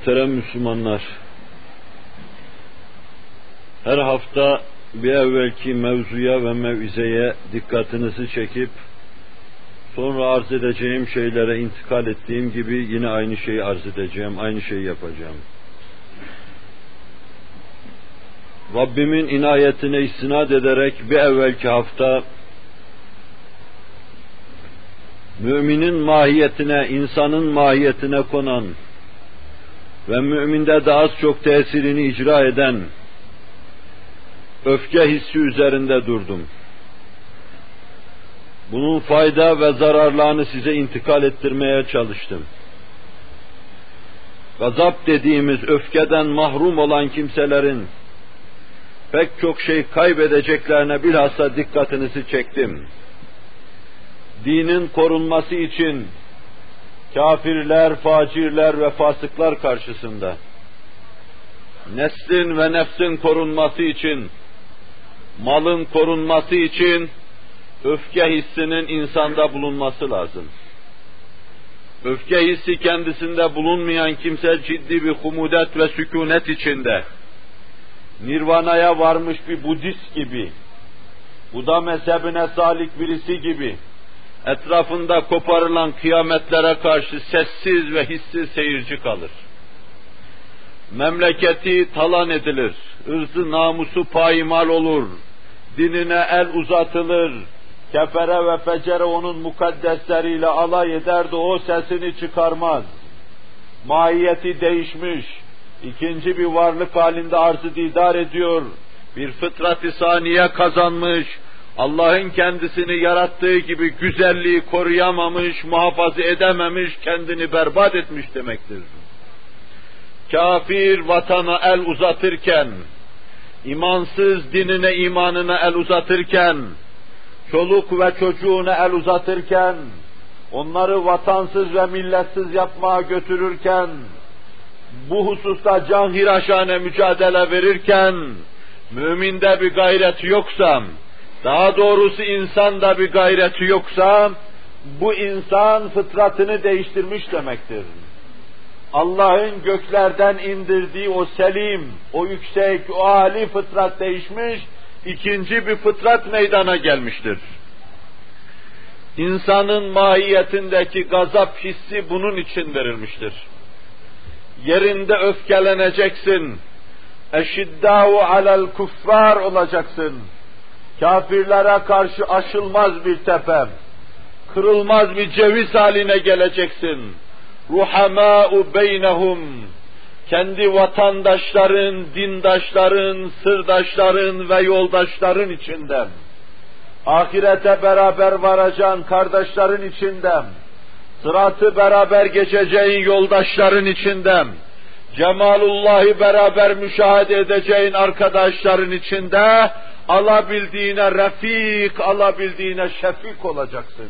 Muhterem Müslümanlar, her hafta bir evvelki mevzuya ve mevizeye dikkatinizi çekip, sonra arz edeceğim şeylere intikal ettiğim gibi yine aynı şeyi arz edeceğim, aynı şeyi yapacağım. Rabbimin inayetine istinad ederek bir evvelki hafta, müminin mahiyetine, insanın mahiyetine konan ve müminde de az çok tesirini icra eden öfke hissi üzerinde durdum. Bunun fayda ve zararlarını size intikal ettirmeye çalıştım. Gazap dediğimiz öfkeden mahrum olan kimselerin pek çok şey kaybedeceklerine bilhassa dikkatinizi çektim. Dinin korunması için kafirler, facirler ve fasıklar karşısında, neslin ve nefsin korunması için, malın korunması için öfke hissinin insanda bulunması lazım. Öfke hissi kendisinde bulunmayan kimse ciddi bir humudet ve sükunet içinde, nirvanaya varmış bir Budist gibi, Buda mezhebine salik birisi gibi, etrafında koparılan kıyametlere karşı sessiz ve hissiz seyirci kalır. Memleketi talan edilir, ırzı namusu payimal olur, dinine el uzatılır, kefere ve fecere onun mukaddesleriyle alay eder de o sesini çıkarmaz. Mahiyeti değişmiş, ikinci bir varlık halinde arz-ı didar ediyor, bir fıtrat-ı saniye kazanmış, Allah'ın kendisini yarattığı gibi güzelliği koruyamamış, muhafaza edememiş, kendini berbat etmiş demektir. Kafir vatana el uzatırken, imansız dinine, imanına el uzatırken, çoluk ve çocuğuna el uzatırken, onları vatansız ve milletsiz yapmaya götürürken, bu hususta canhiraşane mücadele verirken, müminde bir gayret yoksa, daha doğrusu insanda bir gayreti yoksa, bu insan fıtratını değiştirmiş demektir. Allah'ın göklerden indirdiği o selim, o yüksek, o âli fıtrat değişmiş, ikinci bir fıtrat meydana gelmiştir. İnsanın mahiyetindeki gazap hissi bunun için verilmiştir. Yerinde öfkeleneceksin, eşiddâhu alel kuffâr olacaksın. Kafirlere karşı aşılmaz bir tepe, kırılmaz bir ceviz haline geleceksin. Ruhamâ'u beynehum, kendi vatandaşların, dindaşların, sırdaşların ve yoldaşların içinden, ahirete beraber varacağın kardeşlerin içinden, sıratı beraber geçeceğin yoldaşların içinden, cemalullah'ı beraber müşahede edeceğin arkadaşların içinde, alabildiğine refik, alabildiğine şefik olacaksın.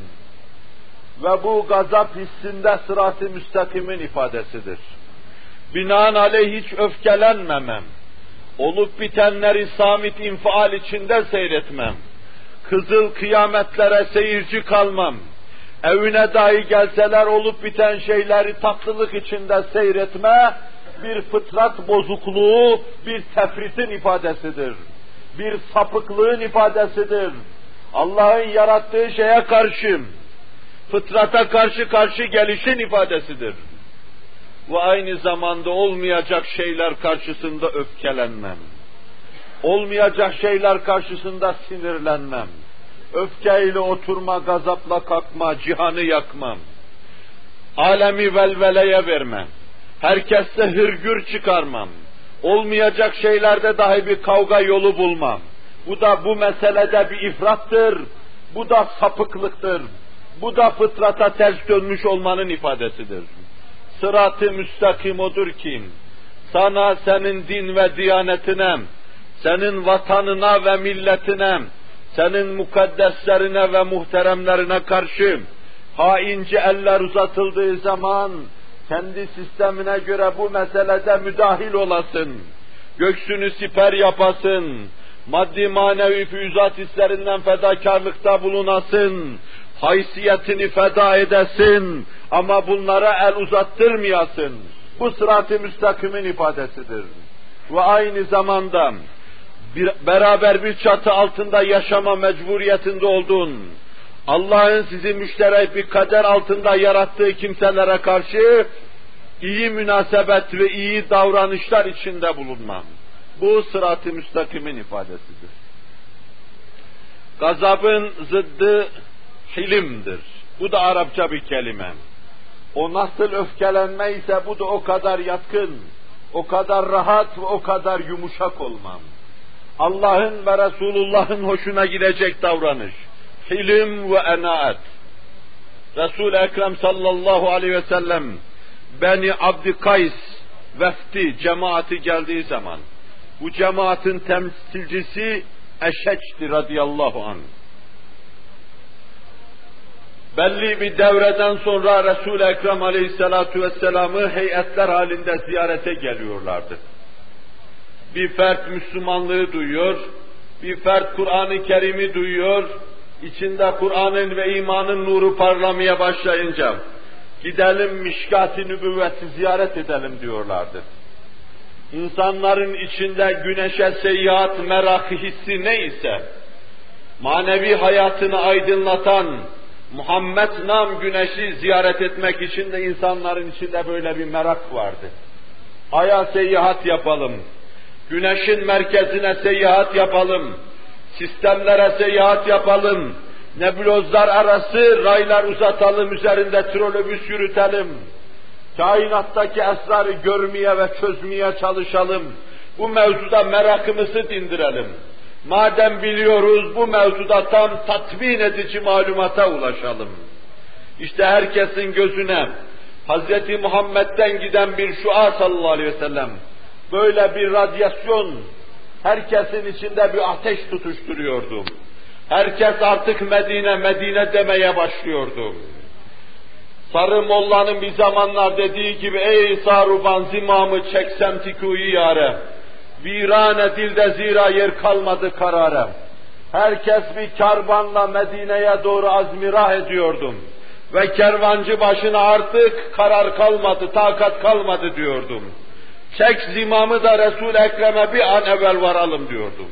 Ve bu gazap hissinde sırat-ı müstakimin ifadesidir. Binaenaleyh hiç öfkelenmemem, olup bitenleri samit infial içinde seyretmem, kızıl kıyametlere seyirci kalmam, evine dahi gelseler olup biten şeyleri tatlılık içinde seyretme, bir fıtrat bozukluğu, bir tefritin ifadesidir. Bir sapıklığın ifadesidir. Allah'ın yarattığı şeye karşı, fıtrata karşı gelişin ifadesidir. Ve aynı zamanda olmayacak şeyler karşısında öfkelenmem. Olmayacak şeyler karşısında sinirlenmem. Öfkeyle oturma, gazapla kalkma, cihanı yakmam. Alemi velveleye vermem. Herkeste hırgür çıkarmam. Olmayacak şeylerde dahi bir kavga yolu bulmam. Bu da bu meselede bir ifrattır. Bu da sapıklıktır. Bu da fıtrata ters dönmüş olmanın ifadesidir. Sırat-ı müstakim odur ki, sana, senin din ve diyanetine, senin vatanına ve milletine, senin mukaddeslerine ve muhteremlerine karşı haince eller uzatıldığı zaman, kendi sistemine göre bu meselede müdahil olasın, göksünü siper yapasın, maddi manevi füyüzat hislerinden fedakarlıkta bulunasın, haysiyetini feda edesin ama bunlara el uzattırmayasın. Bu sırat-ı müstakimin ifadesidir. Ve aynı zamanda beraber bir çatı altında yaşama mecburiyetinde olduğun, Allah'ın sizi müşterek bir kader altında yarattığı kimselere karşı iyi münasebet ve iyi davranışlar içinde bulunmam. Bu sırat-ı müstakimin ifadesidir. Gazabın zıddı hilimdir. Bu da Arapça bir kelime. O nasıl öfkelenme ise bu da o kadar yatkın, o kadar rahat ve o kadar yumuşak olmam. Allah'ın ve Resulullah'ın hoşuna gidecek davranış. Hilim ve enaat. Resul-i Ekrem sallallahu aleyhi ve sellem Beni Abdükays vefdi, cemaati geldiği zaman bu cemaatin temsilcisi Eşeç'ti radıyallahu anh. Belli bir devreden sonra Resul-i Ekrem aleyhissalatu vesselam'ı heyetler halinde ziyarete geliyorlardı. Bir fert Müslümanlığı duyuyor, bir fert Kur'an-ı Kerim'i duyuyor, içinde Kur'an'ın ve imanın nuru parlamaya başlayınca gidelim Mişkat-ı Nübüvvet'i ziyaret edelim diyorlardı. İnsanların içinde güneşe seyyahat merakı hissi neyse, manevi hayatını aydınlatan Muhammed nam güneşi ziyaret etmek için de insanların içinde böyle bir merak vardı. Ay'a seyahat yapalım, güneşin merkezine seyahat yapalım, sistemlere seyahat yapalım, nebulozlar arası raylar uzatalım, üzerinde trolobüs yürütelim, kainattaki esrarı görmeye ve çözmeye çalışalım, bu mevzuda merakımızı dindirelim. Madem biliyoruz, bu mevzuda tam tatmin edici malumata ulaşalım. İşte herkesin gözüne Hz. Muhammed'den giden bir şua sallallahu aleyhi ve sellem, böyle bir radyasyon herkesin içinde bir ateş tutuşturuyordu. Herkes artık Medine, Medine demeye başlıyordu. Sarı Molla'nın bir zamanlar dediği gibi, ey saruban zimamı çeksem tikuyi yâre, virane dilde zira yer kalmadı karara. Herkes bir kervanla Medine'ye doğru azmirah ediyordum. Ve kervancı başına artık karar kalmadı, takat kalmadı diyordum. Çek zimamı da Resul-i Ekrem'e bir an evvel varalım diyordum.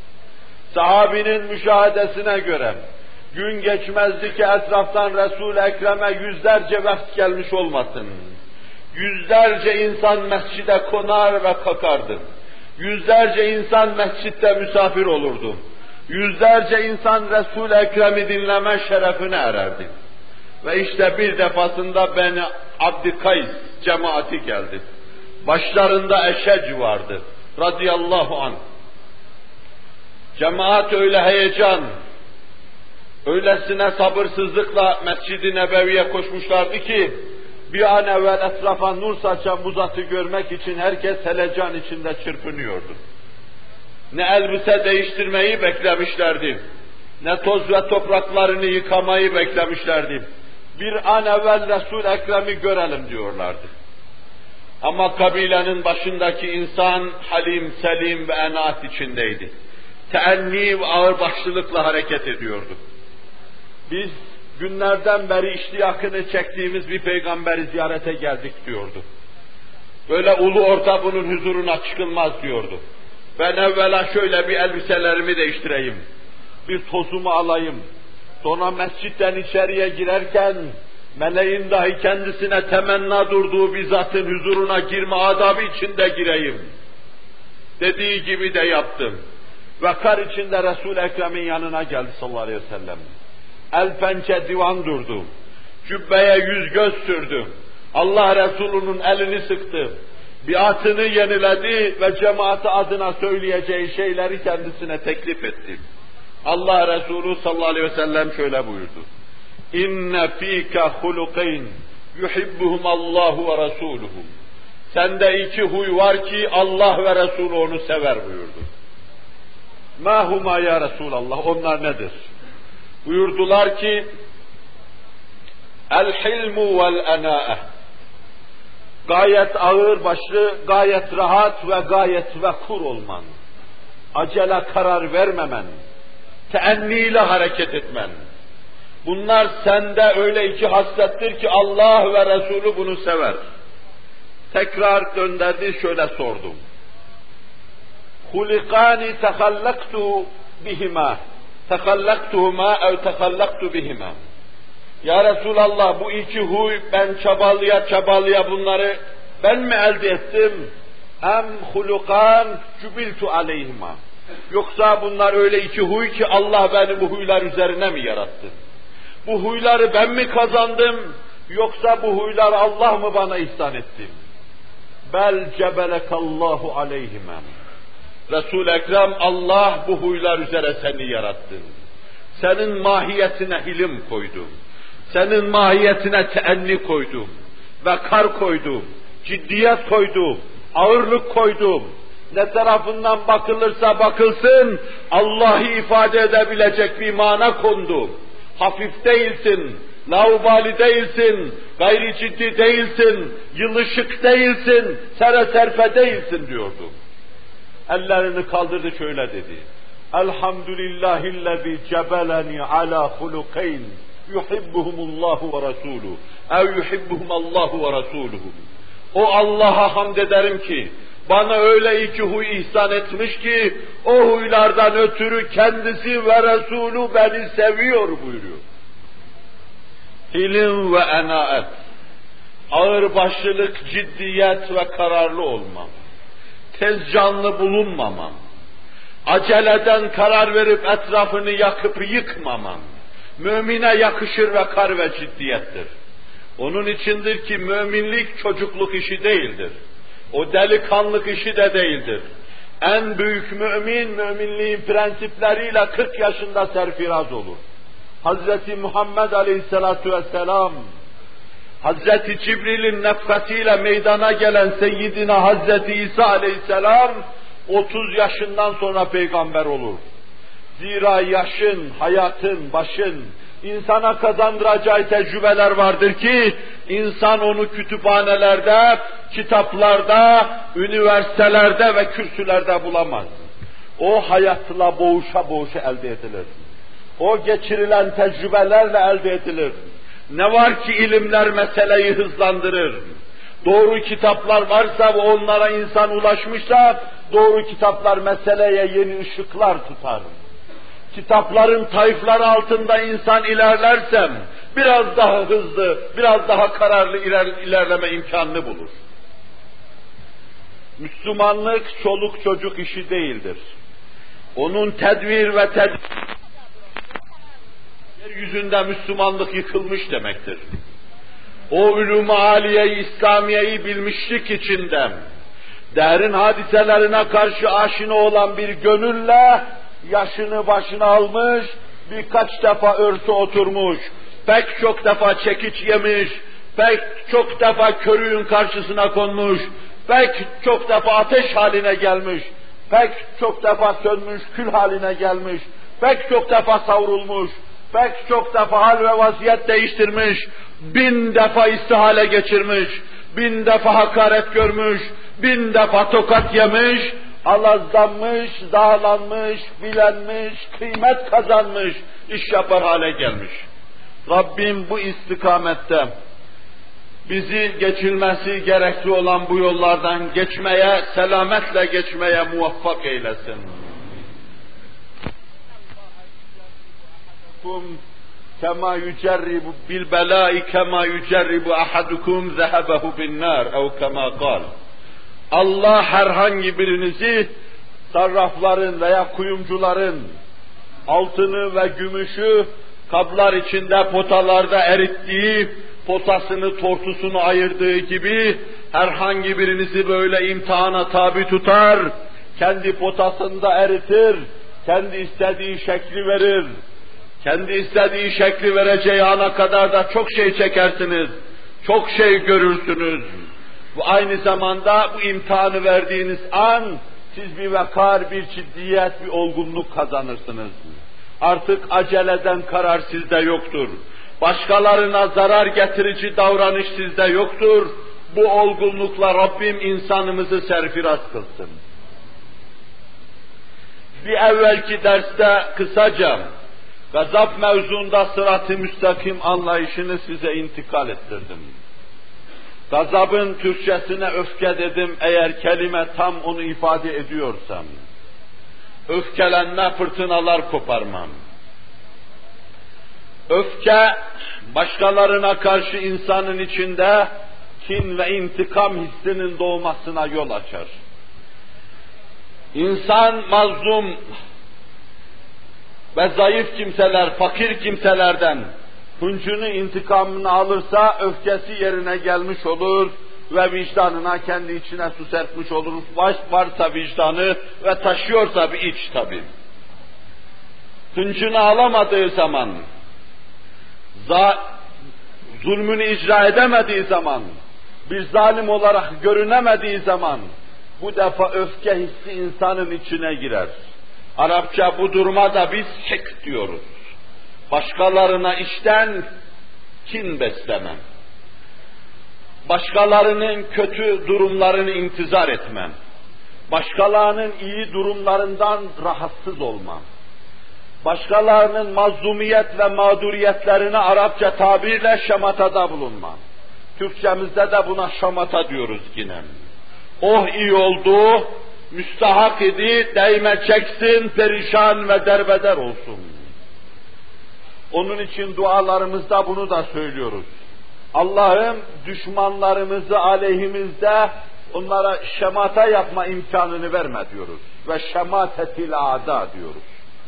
Sahabinin müşahedesine göre, gün geçmezdi ki etraftan Resul-i Ekrem'e yüzlerce vefd gelmiş olmasın. Yüzlerce insan mescide konar ve kalkardı. Yüzlerce insan mescitte misafir olurdu. Yüzlerce insan Resul-i Ekrem'i dinleme şerefine ererdi. Ve işte bir defasında Beni Abdükays cemaati geldi. Başlarında Eşec vardı radıyallahu anh. Cemaat öyle heyecan, öylesine sabırsızlıkla Mescid-i Nebevi'ye koşmuşlardı ki, bir an evvel etrafa nur saçan bu zatı görmek için herkes helecan içinde çırpınıyordu. Ne elbise değiştirmeyi beklemişlerdi, ne toz ve topraklarını yıkamayı beklemişlerdi. Bir an evvel Resul-i Ekrem'i görelim diyorlardı. Ama kabilenin başındaki insan halim, selim ve enaat içindeydi. Teenni ve ağırbaşlılıkla hareket ediyordu. Biz günlerden beri iştiyakını çektiğimiz bir peygamberi ziyarete geldik diyordu. Böyle ulu orta bunun huzuruna çıkılmaz diyordu. Ben evvela şöyle bir elbiselerimi değiştireyim, bir tozumu alayım, sonra mescitten içeriye girerken meleğin dahi kendisine temenna durduğu bir zatın huzuruna girme adabı içinde gireyim dediği gibi de yaptım. Vakar içinde Resul-i Ekrem'in yanına geldi sallallahu aleyhi ve sellem. El pençe divan durdu. Cübbeye yüz göz sürdü. Allah Resulü'nün elini sıktı. Biatını yeniledi ve cemaati adına söyleyeceği şeyleri kendisine teklif etti. Allah Resulü sallallahu aleyhi ve sellem şöyle buyurdu. İnne fîke hulukayn yuhibbuhum Allahu ve Resuluhu. Sende iki huy var ki Allah ve Resulü onu sever buyurdu. Ma huma ya Resulallah, onlar nedir? Buyurdular ki el-hilmu vel-enâ'e. Gayet ağır başlı, gayet rahat ve gayet vekur olman. Acele karar vermemen. Teenniyle hareket etmen. Bunlar sende öyle iki haslettir ki Allah ve Resulü bunu sever. Tekrar döndürdü, şöyle sordum. Hulikani tehallaktu bihima. Tehallaktuhuma ev tehallaktu bihima. Ya Resulallah, bu iki huy ben çabalıya bunları ben mi elde ettim? Em hulukan cübiltu aleyhima. Yoksa bunlar öyle iki huy ki Allah beni bu huylar üzerine mi yarattı? Bu huyları ben mi kazandım? Yoksa bu huyları Allah mı bana ihsan etti? Bel cebelekallahu aleyhima. Resul-i Ekrem, Allah bu huylar üzere seni yarattı. Senin mahiyetine hilim koydum. Senin mahiyetine teenni koydum. Vekar koydum. Ciddiyet koydum. Ağırlık koydum. Ne tarafından bakılırsa bakılsın, Allah'ı ifade edebilecek bir mana kondu. Hafif değilsin, laubali değilsin, gayri ciddi değilsin, yılışık değilsin, serfe değilsin diyordu. Ellerini kaldırdı, şöyle dedi. Elhamdülillahillezî cebeleni alâ hulukayn yuhibbuhumullahu ve rasûluhu ev yuhibbuhumallahu ve rasûluhu. O Allah'a hamd ederim ki bana öyle iki huy ihsan etmiş ki o huylardan ötürü kendisi ve Resulü beni seviyor buyuruyor. Hilim ve enaet, ağırbaşlılık, ciddiyet ve kararlı olmam, tez canlı bulunmamam, aceleden karar verip etrafını yakıp yıkmamam, mümine yakışır vekar ve ciddiyettir. Onun içindir ki müminlik çocukluk işi değildir. O delikanlık işi de değildir. En büyük mümin, müminliğin prensipleriyle 40 yaşında serfiraz olur. Hazreti Muhammed Aleyhisselatu Vesselam, Hazreti Cibril'in nefkatiyle meydana gelen Seyyidina Hazreti İsa Aleyhisselam, 30 yaşından sonra peygamber olur. Zira yaşın, hayatın, başın, insana kazandıracağı tecrübeler vardır ki, insan onu kütüphanelerde, kitaplarda, üniversitelerde ve kürsülerde bulamaz. O hayatla boğuşa boğuşa elde edilir. O geçirilen tecrübelerle elde edilir. Ne var ki ilimler meseleyi hızlandırır. Doğru kitaplar varsa ve onlara insan ulaşmışsa, doğru kitaplar meseleye yeni ışıklar tutar. Kitapların tayfları altında insan ilerlersem, biraz daha hızlı, biraz daha kararlı ilerleme imkanını bulur. Müslümanlık çoluk çocuk işi değildir. Onun tedbir ve yeryüzünde Müslümanlık yıkılmış demektir. O ulûm-u âliye-i İslamiye'yi bilmişlik içinden, derin hadiselerine karşı aşina olan bir gönülle, yaşını başına almış, birkaç defa örtü oturmuş, pek çok defa çekiç yemiş, pek çok defa körüğün karşısına konmuş, pek çok defa ateş haline gelmiş, pek çok defa sönmüş, kül haline gelmiş, pek çok defa savrulmuş, pek çok defa hal ve vaziyet değiştirmiş, 1000 defa istihale geçirmiş, 1000 defa hakaret görmüş, 1000 defa tokat yemiş, alazlanmış, dağlanmış, bilenmiş, kıymet kazanmış, iş yapar hale gelmiş. Rabbim bu istikamette bizi geçilmesi gerekli olan bu yollardan geçmeye, selametle geçmeye muvaffak eylesin. Kema yücerribu bil belâi kema yücerribu ahadukum zehebehu bin nar ev kema kal. Allah herhangi birinizi sarrafların veya kuyumcuların altını ve gümüşü kablar içinde potalarda erittiği, potasını tortusunu ayırdığı gibi herhangi birinizi böyle imtihana tabi tutar, kendi potasında eritir, kendi istediği şekli verir. Kendi istediği şekli vereceği ana kadar da çok şey çekersiniz, çok şey görürsünüz. Bu aynı zamanda bu imtihanı verdiğiniz an siz bir vekar, bir ciddiyet, bir olgunluk kazanırsınız. Artık aceleden karar sizde yoktur. Başkalarına zarar getirici davranış sizde yoktur. Bu olgunlukla Rabbim insanımızı serfiraz kılsın. Bir evvelki derste kısaca gazap mevzuunda sırat-ı müstakim anlayışını size intikal ettirdim. Gazabın Türkçesine öfke dedim eğer kelime tam onu ifade ediyorsam. Öfkelenme, fırtınalar koparmam. Öfke, başkalarına karşı insanın içinde kin ve intikam hissinin doğmasına yol açar. İnsan mazlum ve zayıf kimseler, fakir kimselerden hıncını, intikamını alırsa öfkesi yerine gelmiş olur ve vicdanına kendi içine su serpmiş olur. Varsa vicdanı ve taşıyorsa bir iç tabi. Hıncını alamadığı zaman, zulmünü icra edemediği zaman, bir zalim olarak görünemediği zaman bu defa öfke hissi insanın içine girer. Arapça bu duruma da biz hik diyoruz. Başkalarına içten kin beslemem. Başkalarının kötü durumlarını intizar etmem. Başkalarının iyi durumlarından rahatsız olmam. Başkalarının mazlumiyet ve mağduriyetlerine Arapça tabirle şamatada bulunmam. Türkçemizde de buna şamata diyoruz yine. Oh iyi oldu, müstahak idi, değme çeksin, perişan ve derbeder olsun. Onun için dualarımızda bunu da söylüyoruz. Allah'ım düşmanlarımızı aleyhimizde onlara şemata yapma imkanını verme diyoruz. Ve şematetil a'da diyoruz.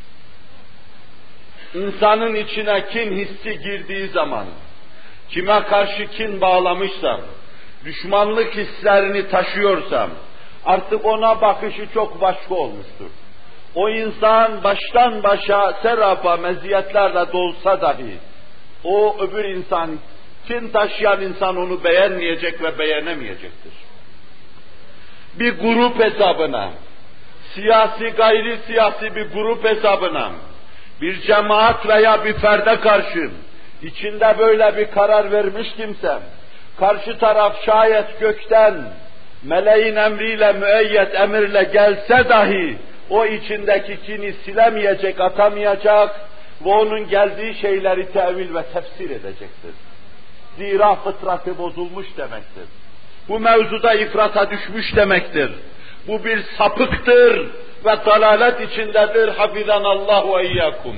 İnsanın içine kin hissi girdiği zaman, kime karşı kin bağlamışsam, düşmanlık hislerini taşıyorsam, artık ona bakışı çok başka olmuştur. O insan baştan başa serapa meziyetlerle dolsa dahi, o öbür insan, kin taşıyan insan onu beğenmeyecek ve beğenemeyecektir. Bir grup hesabına, siyasi gayri siyasi bir grup hesabına, bir cemaat veya bir ferde karşı, içinde böyle bir karar vermiş kimsem, karşı taraf şayet gökten, meleğin emriyle, müeyyet emirle gelse dahi, o içindeki kini silemeyecek, atamayacak ve onun geldiği şeyleri tevil ve tefsir edecektir. Zira fıtratı bozulmuş demektir. Bu mevzuda ifrata düşmüş demektir. Bu bir sapıktır ve dalalet içindedir. Hafizanallahu ve iyyakum.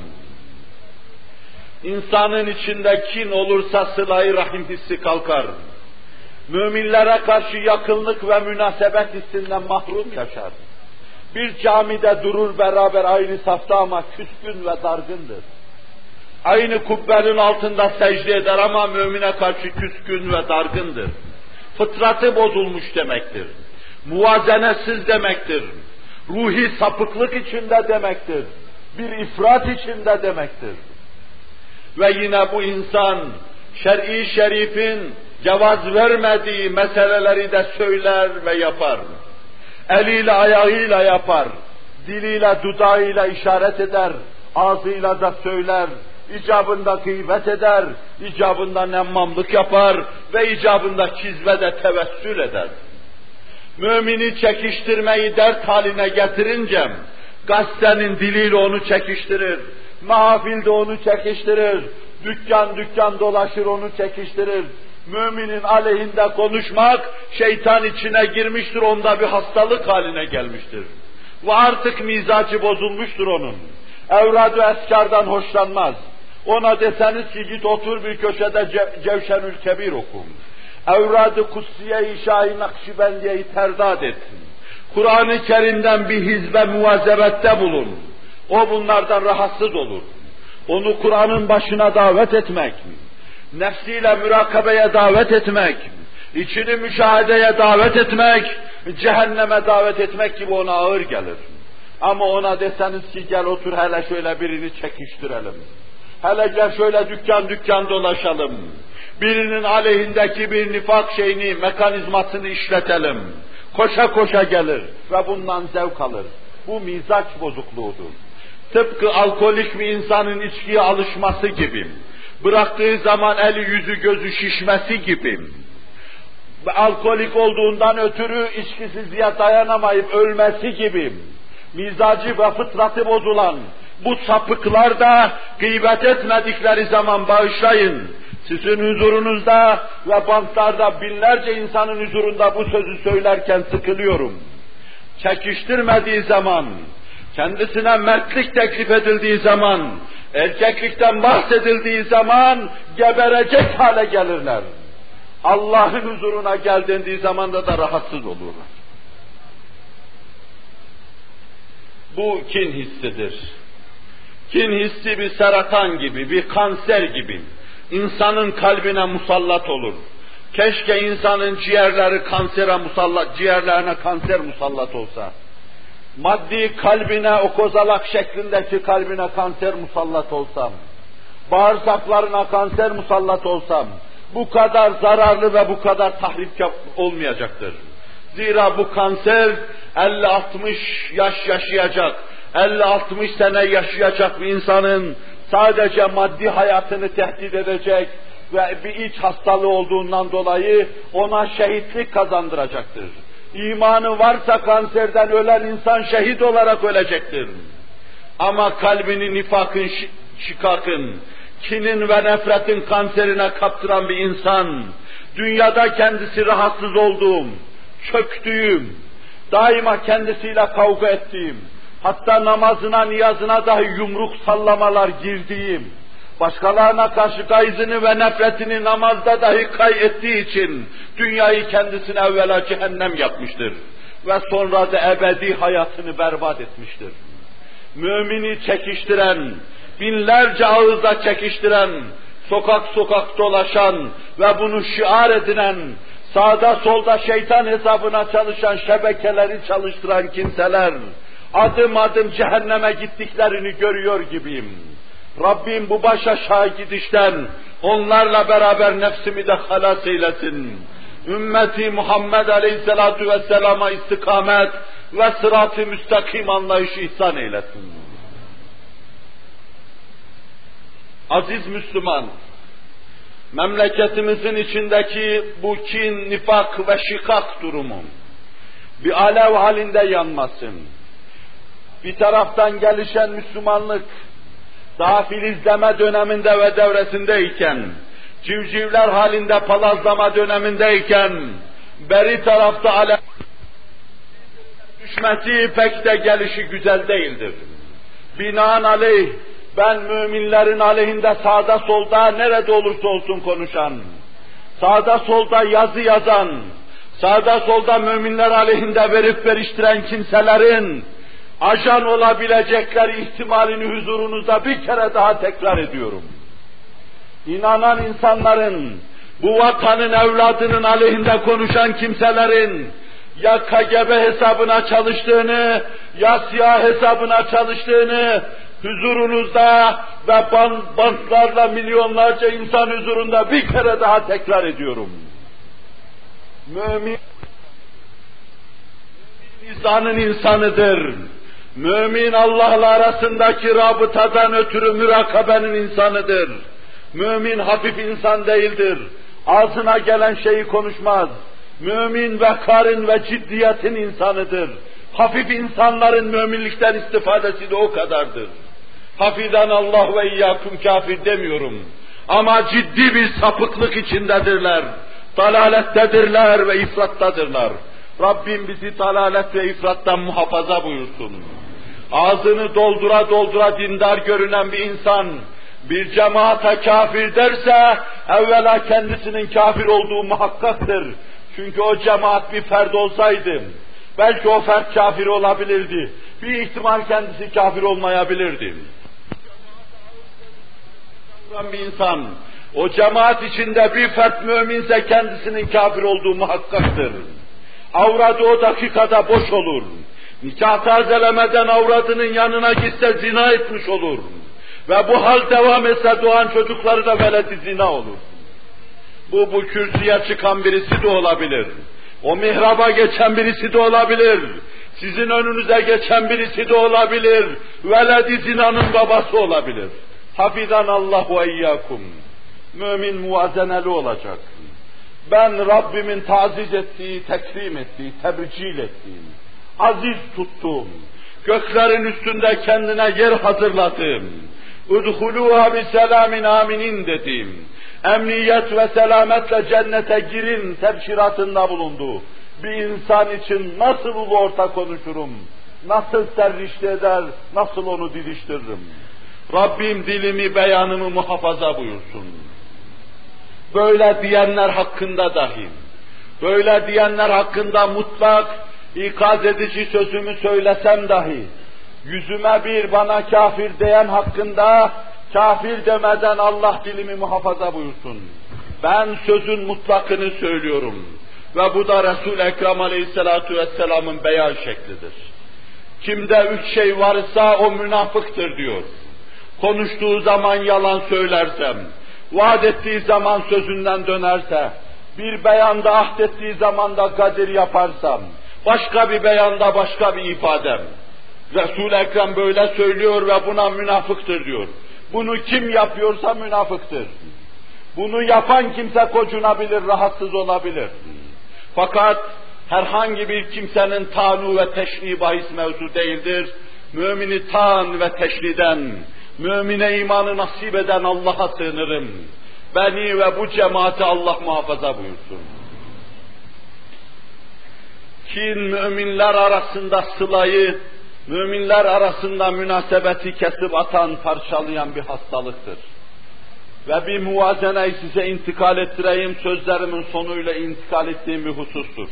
İnsanın içinde kin olursa sıla-i rahim hissi kalkar. Müminlere karşı yakınlık ve münasebet hissinden mahrum yaşar. Bir camide durur beraber aynı safta ama küskün ve dargındır. Aynı kubbenin altında secde eder ama mümine karşı küskün ve dargındır. Fıtratı bozulmuş demektir. Muvazenesiz demektir. Ruhi sapıklık içinde demektir. Bir ifrat içinde demektir. Ve yine bu insan şer'i şerifin cevaz vermediği meseleleri de söyler ve yapar. Eliyle ayağıyla yapar, diliyle dudağıyla işaret eder, ağzıyla da söyler, icabında gıybet eder, icabında nemmamlık yapar ve icabında kizve de tevessül eder. Mümini çekiştirmeyi dert haline getirince, gazetenin diliyle onu çekiştirir, mahfilde onu çekiştirir, dükkan dükkan dolaşır onu çekiştirir. Müminin aleyhinde konuşmak, şeytan içine girmiştir, onda bir hastalık haline gelmiştir. Ve artık mizacı bozulmuştur onun. Evrad-ı eskardan hoşlanmaz. Ona deseniz ki git otur bir köşede Cevşenül Kebir oku. Evrad-ı Kutsiye-i Şahi Nakşibendiye'yi terdad etsin. Kur'an-ı Kerim'den bir hizbe muvazebette bulun. O bunlardan rahatsız olur. Onu Kur'an'ın başına davet etmek, nefsiyle mürakabeye davet etmek, içini müşahedeye davet etmek, cehenneme davet etmek gibi ona ağır gelir. Ama ona deseniz ki gel otur hele şöyle birini çekiştirelim. Hele gel şöyle dükkan dükkan dolaşalım. Birinin aleyhindeki bir nifak şeyini, mekanizmasını işletelim. Koşa koşa gelir ve bundan zevk alır. Bu mizaç bozukluğudur. Tıpkı alkolik bir insanın içkiye alışması gibi. Bıraktığı zaman eli yüzü gözü şişmesi gibi. Alkolik olduğundan ötürü içkisizliğe dayanamayıp ölmesi gibi. Mizacı ve fıtratı bozulan bu sapıklar da gıybet etmedikleri zaman bağışlayın. Sizin huzurunuzda ve bantlarda binlerce insanın huzurunda bu sözü söylerken sıkılıyorum. Çekiştirmediği zaman, kendisine mertlik teklif edildiği zaman, erkeklikten bahsedildiği zaman geberecek hale gelirler. Allah'ın huzuruna geldiği zaman da rahatsız olurlar. Bu kin hissidir. Kin hissi bir seratan gibi, bir kanser gibi insanın kalbine musallat olur. Keşke insanın ciğerlerine kanser musallat olsa. Maddi kalbine, o kozalak şeklindeki kalbine kanser musallat olsam, bağırsaklarına kanser musallat olsam, bu kadar zararlı ve bu kadar tahrip olmayacaktır. Zira bu kanser 50-60 yaş yaşayacak, 50-60 sene yaşayacak bir insanın sadece maddi hayatını tehdit edecek ve bir iç hastalığı olduğundan dolayı ona şehitlik kazandıracaktır. İmanı varsa kanserden ölen insan şehit olarak ölecektir. Ama kalbini nifakın, şikakın, kinin ve nefretin kanserine kaptıran bir insan, dünyada kendisi rahatsız olduğum, çöktüğüm, daima kendisiyle kavga ettiğim, hatta namazına, niyazına dahi yumruk sallamalar girdiğim, başkalarına karşı gayzını ve nefretini namazda dahi ettiği için dünyayı kendisine evvela cehennem yapmıştır ve sonra da ebedi hayatını berbat etmiştir. Mümini çekiştiren, binlerce ağızda çekiştiren, sokak sokak dolaşan ve bunu şiar edinen, sağda solda şeytan hesabına çalışan, şebekeleri çalıştıran kimseler, adım adım cehenneme gittiklerini görüyor gibiyim. Rabbim bu baş aşağı gidişten onlarla beraber nefsimi de halas eylesin. Ümmeti Muhammed Aleyhisselatu Vesselam'a istikamet ve sırat-ı müstakim anlayışı ihsan eylesin. Aziz Müslüman, memleketimizin içindeki bu kin, nifak ve şikak durumu bir alev halinde yanmasın. Bir taraftan gelişen Müslümanlık, daha filizleme döneminde ve devresindeyken, civcivler halinde palazlama dönemindeyken, beri tarafta alev düşmesi pek de gelişi güzel değildir. Binaenaleyh, ben müminlerin aleyhinde sağda solda nerede olursa olsun konuşan, sağda solda yazı yazan, sağda solda müminler aleyhinde verip veriştiren kimselerin ajan olabilecekleri ihtimalini huzurunuzda bir kere daha tekrar ediyorum. İnanan insanların, bu vatanın evladının aleyhinde konuşan kimselerin ya KGB hesabına çalıştığını, ya siyah hesabına çalıştığını huzurunuzda ve bantlarla milyonlarca insan huzurunda bir kere daha tekrar ediyorum. Mümin insanın insanıdır. Mümin Allah'la arasındaki rabıtadan ötürü mürakabenin insanıdır. Mümin hafif insan değildir. Ağzına gelen şeyi konuşmaz. Mümin vekarın ve ciddiyetin insanıdır. Hafif insanların müminlikten istifadesi de o kadardır. Hafiden Allah ve iyyâkum kafir demiyorum. Ama ciddi bir sapıklık içindedirler. Dalalettedirler ve ifrattadırlar. Rabbim bizi dalalet ve ifrattan muhafaza buyursun. Ağzını doldura doldura dindar görünen bir insan, bir cemaate kafir derse, evvela kendisinin kafir olduğu muhakkaktır. Çünkü o cemaat bir ferd olsaydı, belki o ferd kafir olabilirdi. Bir ihtimal kendisi kafir olmayabilirdi. Bir insan, o cemaat içinde bir fert müminse kendisinin kafir olduğu muhakkaktır. Avradı o dakikada boş olur. Nikah tazelemeden avradının yanına gitse zina etmiş olur. Ve bu hal devam etse doğan çocukları da veledi zina olur. Bu kürsüye çıkan birisi de olabilir. O mihraba geçen birisi de olabilir. Sizin önünüze geçen birisi de olabilir. Veledi zinanın babası olabilir. Hafizan Allah ve iyyakum. Mümin muvazeneli olacak. Ben Rabbimin taziz ettiği, tekrim ettiği, tebricil ettiğim, aziz tuttuğum, göklerin üstünde kendine yer hazırladığım, udhuluha bi selamin aminin dediğim, emniyet ve selametle cennete girin tebşiratında bulundu. Bir insan için nasıl ulu orta konuşurum, nasıl serrişte eder, nasıl onu didiştiririm? Rabbim dilimi, beyanımı muhafaza buyursun. Böyle diyenler hakkında dahi, böyle diyenler hakkında mutlak, ikaz edici sözümü söylesem dahi, yüzüme bir bana kafir diyen hakkında, kafir demeden Allah dilimi muhafaza buyursun. Ben sözün mutlakını söylüyorum. Ve bu da Resul-i Ekrem Aleyhisselatu Vesselam'ın beyan şeklidir. Kimde 3 şey varsa o münafıktır diyor. Konuştuğu zaman yalan söylersem, vaat ettiği zaman sözünden dönerse, bir beyanda ahdettiği zaman da gadir yaparsam, başka bir beyanda başka bir ifadem. Resul-i Ekrem böyle söylüyor ve buna münafıktır diyor. Bunu kim yapıyorsa münafıktır. Bunu yapan kimse kocunabilir, rahatsız olabilir. Fakat herhangi bir kimsenin tanu ve teşni bahis mevzu değildir. Mümini tan ve teşniden, mümine imanı nasip eden Allah'a sığınırım. Beni ve bu cemaati Allah muhafaza buyursun. Kin müminler arasında sılayı, müminler arasında münasebeti kesip atan, parçalayan bir hastalıktır. Ve bir muvazeneyi size intikal ettireyim, sözlerimin sonuyla intikal ettiğim bir husustur.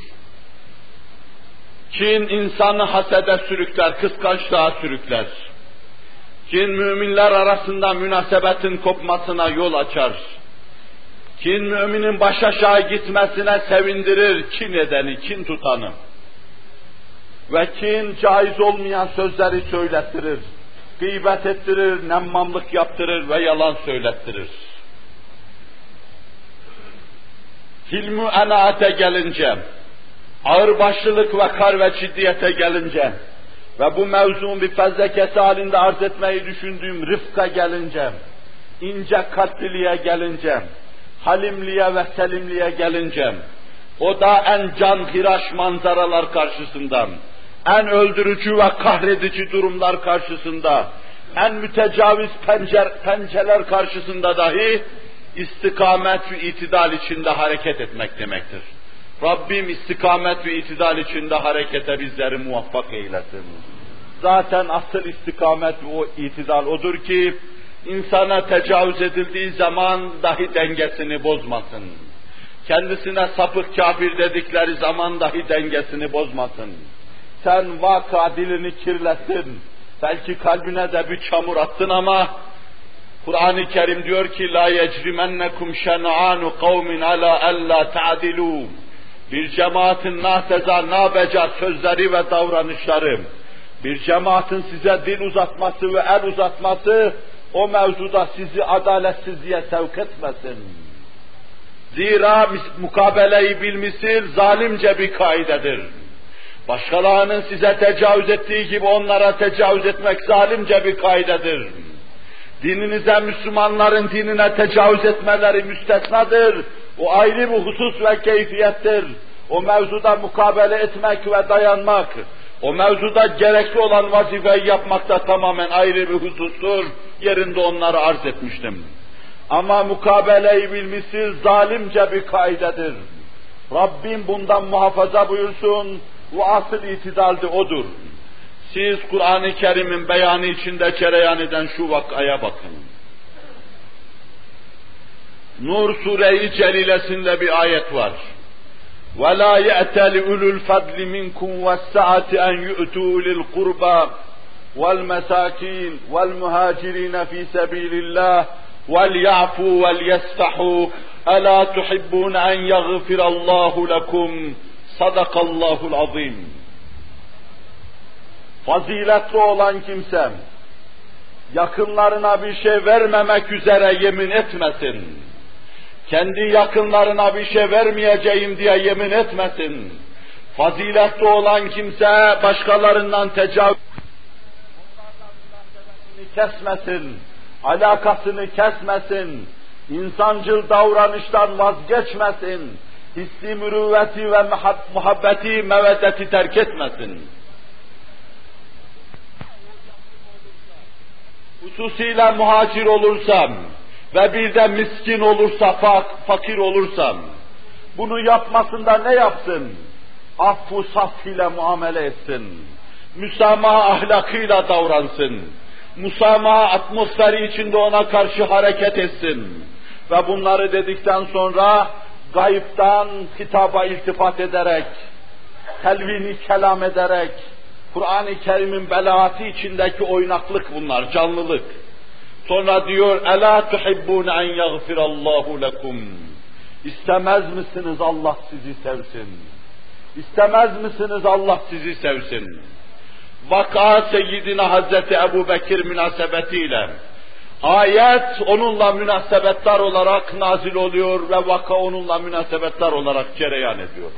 Kin insanı hasede sürükler, kıskançlığa sürükler. Kin müminler arasında münasebetin kopmasına yol açar. Kin müminin baş aşağı gitmesine sevindirir kin edeni, kin tutanı. Ve kin caiz olmayan sözleri söylettirir. Gıybet ettirir, nemmamlık yaptırır ve yalan söylettirir. Hilm-i enaate gelince, ağırbaşlılık ve kar ve ciddiyete gelince ve bu mevzunun bir fezlekesi halinde arz etmeyi düşündüğüm rıfka gelince, ince kalpliliğe gelince, halimliğe ve selimliğe gelince, o da en canhıraş manzaralar karşısında, en öldürücü ve kahredici durumlar karşısında, en mütecaviz pençeler karşısında dahi istikamet ve itidal içinde hareket etmek demektir. Rabbim istikamet ve itidal içinde harekete bizleri muvaffak eylesin. Zaten asıl istikamet ve o itidal odur ki, insana tecavüz edildiği zaman dahi dengesini bozmasın. Kendisine sapık kafir dedikleri zaman dahi dengesini bozmasın. Sen vaka dilini kirlettin, belki kalbine de bir çamur attın ama Kur'an-ı Kerim diyor ki la yecrimennekum şen'anu kavmin ala alla ta'dilu. Bir cemaatin naseza nabeca sözleri ve davranışları, bir cemaatin size dil uzatması ve el uzatması o mevzuda sizi adaletsizliğe sevk etmesin. Zira mukabele-i bilmisil zalimce bir kaidedir. Başkalarının size tecavüz ettiği gibi onlara tecavüz etmek zalimce bir kaidedir. Dininize, Müslümanların dinine tecavüz etmeleri müstesnadır. O ayrı bir husus ve keyfiyettir. O mevzuda mukabele etmek ve dayanmak, o mevzuda gerekli olan vazifeyi yapmak da tamamen ayrı bir husustur. Yerinde onları arz etmiştim. Ama mukabele-i bilmisiz zalimce bir kaidedir. Rabbim bundan muhafaza buyursun. Bu asıl itidalde odur. Siz Kur'an-ı Kerim'in beyanı içinde cereyan eden şu vakaya bakın. Nur Sure-i Celilesinde bir ayet var. وَلَا يَأْتَلِ اُلُوا الْفَضْلِ مِنْكُمْ وَالسَّعَةِ اَنْ يُؤْتُوا لِلْقُرْبَى وَالْمَسَاكِينِ وَالْمُهَاجِرِينَ فِي سَبِيلِ اللّٰهِ وَلْيَعْفُوا وَلْيَسْفَحُوا أَلَا تُحِبُّونَ أَنْ يَغْفِرَ اللّٰهُ لَكُمْ صَدَقَ اللّٰهُ الْعَظِيمُ. Faziletli olan kimse, yakınlarına bir şey vermemek üzere yemin etmesin. Kendi yakınlarına bir şey vermeyeceğim diye yemin etmesin. Faziletli olan kimse başkalarından tecavüz, onlarla münasebetini kesmesin, alakasını kesmesin, insancıl davranıştan vazgeçmesin, hissi mürüvveti ve muhabbeti, meveddeti terk etmesin. Hususiyle muhacir olursam, ve bir de miskin olursa, fakir olursan, bunu yapmasında ne yapsın? Affu saf ile muamele etsin. Müsamaha ahlakıyla davransın. Musamaha atmosferi içinde ona karşı hareket etsin. Ve bunları dedikten sonra gayipten hitaba iltifat ederek, telvini kelam ederek, Kur'an-ı Kerim'in belaatı içindeki oynaklık bunlar, canlılık. Sonra diyor, "Ela tuhibbun en yaghfirallahu lekum." İstemez misiniz Allah sizi sevsin? İstemez misiniz Allah sizi sevsin? Vaka Seyyidina Hazreti Ebu Bekir münasebetiyle, ayet onunla münasebetler olarak nazil oluyor ve vaka onunla münasebetler olarak cereyan ediyor.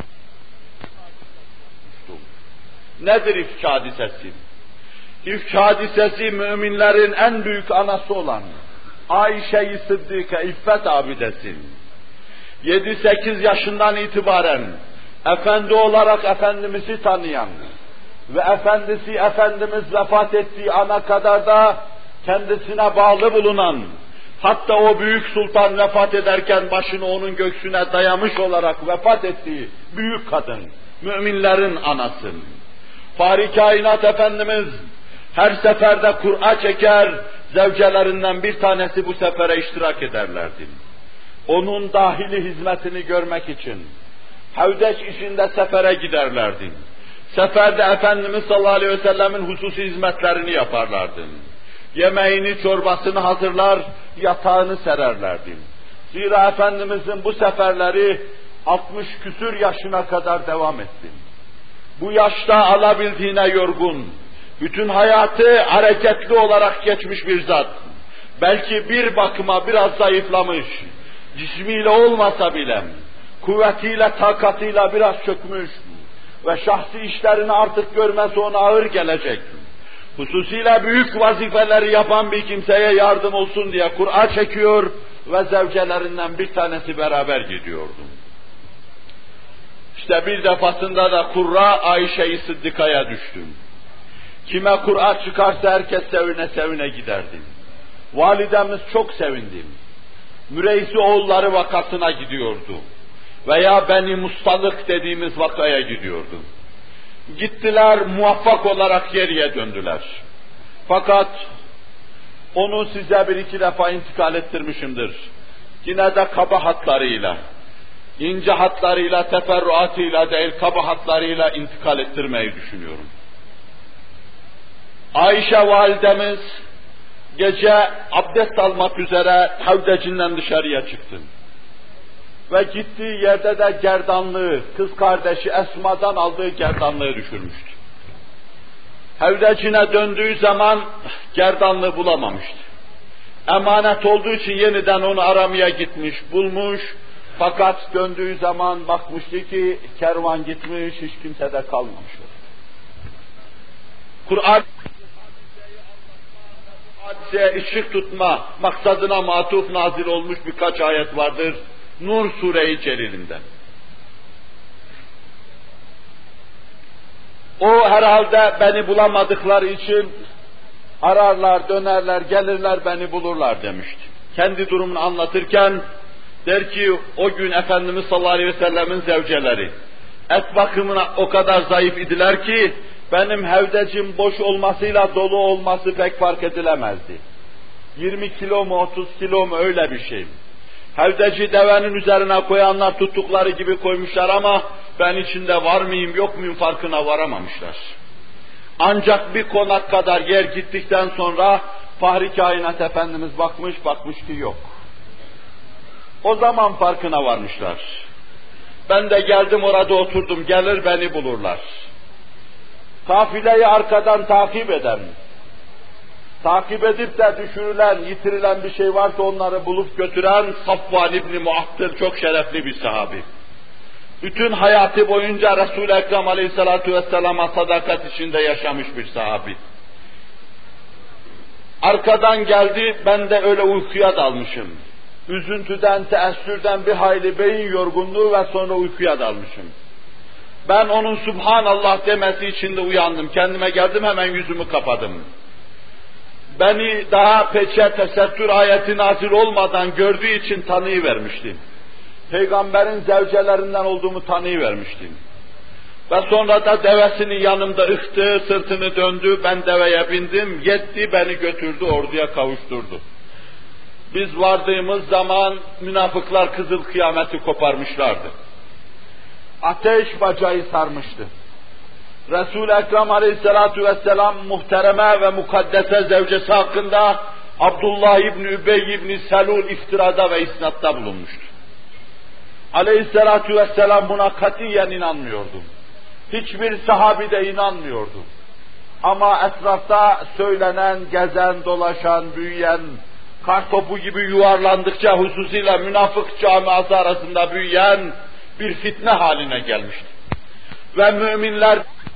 Nedir ifk hadisesi? İfk hadisesi müminlerin en büyük anası olan Ayşe-i Sıddike, İffet abidesi. 7-8 yaşından itibaren efendi olarak Efendimiz'i tanıyan ve Efendimiz vefat ettiği ana kadar da kendisine bağlı bulunan, hatta o büyük sultan vefat ederken başını onun göğsüne dayamış olarak vefat ettiği büyük kadın, müminlerin anası. Fahri Kainat Efendimiz her seferde Kur'a çeker, zevcelerinden bir tanesi bu sefere iştirak ederlerdi. Onun dahili hizmetini görmek için Havdeç işinde sefere giderlerdi. Seferde Efendimiz sallallahu aleyhi ve sellemin hususi hizmetlerini yaparlardı. Yemeğini, çorbasını hazırlar, yatağını sererlerdi. Zira Efendimizin bu seferleri 60 küsür yaşına kadar devam etti. Bu yaşta alabildiğine yorgun, bütün hayatı hareketli olarak geçmiş bir zat. Belki bir bakıma biraz zayıflamış, cismiyle olmasa bile, kuvvetiyle, takatıyla biraz çökmüş ve şahsi işlerini artık görmesi ona ağır gelecek. Hususiyle büyük vazifeleri yapan bir kimseye yardım olsun diye Kur'a çekiyor ve zevcelerinden bir tanesi beraber gidiyordu. İşte bir defasında da Kur'a Ayşe-i Sıddika'ya düştüm. Kime Kur'a çıkarsa herkes sevine sevine giderdi. Validemiz çok sevindi. Müreysi oğulları vakasına gidiyordu. Veya Beni Mustalık dediğimiz vakaya gidiyordu. Gittiler, muvaffak olarak geriye döndüler. Fakat onu size bir iki defa intikal ettirmişimdir. Yine de kaba hatlarıyla, ince hatlarıyla, teferruatıyla değil, kaba hatlarıyla intikal ettirmeyi düşünüyorum. Ayşe validemiz gece abdest almak üzere havdecinden dışarıya çıktı. Ve gittiği yerde de gerdanlığı, kız kardeşi Esma'dan aldığı gerdanlığı düşürmüştü. Havdecine döndüğü zaman gerdanlığı bulamamıştı. Emanet olduğu için yeniden onu aramaya gitmiş, bulmuş. Fakat döndüğü zaman bakmıştı ki kervan gitmiş, hiç kimse de kalmamış. Kur'an hadiseye ışık tutma maksadına matuf nazil olmuş birkaç ayet vardır. Nur Sure-i Celil'inden. O herhalde beni bulamadıkları için ararlar, dönerler, gelirler, beni bulurlar demişti. Kendi durumunu anlatırken der ki o gün Efendimiz sallallahu aleyhi ve sellemin zevceleri et bakımına o kadar zayıf idiler ki benim havdecim boş olmasıyla dolu olması pek fark edilemezdi. 20 kilo mu 30 kilo mu öyle bir şey. Havdeci devenin üzerine koyanlar tuttukları gibi koymuşlar ama ben içinde var mıyım yok muyum farkına varamamışlar. Ancak bir konak kadar yer gittikten sonra Fahri Kainat Efendimiz bakmış ki yok. O zaman farkına varmışlar. Ben de geldim orada oturdum, gelir beni bulurlar. Kafileyi arkadan takip eden, takip edip de düşürülen, yitirilen bir şey varsa onları bulup götüren Safvan İbni Muattıl çok şerefli bir sahabi. Bütün hayatı boyunca Resul-i Ekrem Aleyhisselatü Vesselam'a sadakat içinde yaşamış bir sahabi. Arkadan geldi, ben de öyle uykuya dalmışım. Üzüntüden, teessürden bir hayli beyin yorgunluğu ve sonra uykuya dalmışım. Ben onun Subhanallah demesi içinde uyandım, kendime geldim, hemen yüzümü kapadım. beni daha peçe tesettür ayeti nazil olmadan gördüğü için tanıyıvermiştim. Peygamberin zevcelerinden olduğumu tanıyıvermiştim. Ve sonra da devesini yanımda ıhtı, sırtını döndü, ben deveye bindim, yetti, beni götürdü, orduya kavuşturdu. Biz vardığımız zaman münafıklar kızıl kıyameti koparmışlardı. Ateş bacayı sarmıştı. Resul-i Ekrem aleyhissalatu vesselam muhtereme ve mukaddese zevcesi hakkında Abdullah İbni Übey İbni Selul iftirada ve isnatta bulunmuştu. Aleyhissalatu vesselam buna katiyen inanmıyordu. Hiçbir sahabi de inanmıyordu. Ama etrafta söylenen, gezen, dolaşan, büyüyen, kartopu gibi yuvarlandıkça hususuyla münafık camiası arasında büyüyen bir fitne haline gelmişti. Ve müminler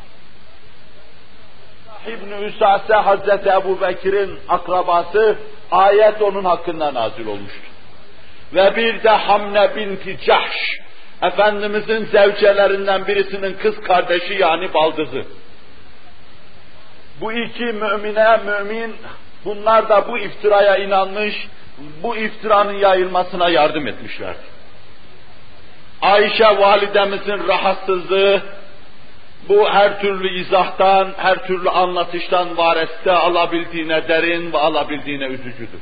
İbn-i Üsase Hazreti Ebu Bekir'in akrabası, ayet onun hakkında nazil olmuştu. Ve bir de Hamne binti Cahş, Efendimizin zevcelerinden birisinin kız kardeşi yani baldızı. Bu iki mümin, bunlar da bu iftiraya inanmış, bu iftiranın yayılmasına yardım etmişlerdi. Ayşe validemizin rahatsızlığı, bu her türlü izahtan, her türlü anlatıştan vareste alabildiğine derin ve alabildiğine üzücüdür.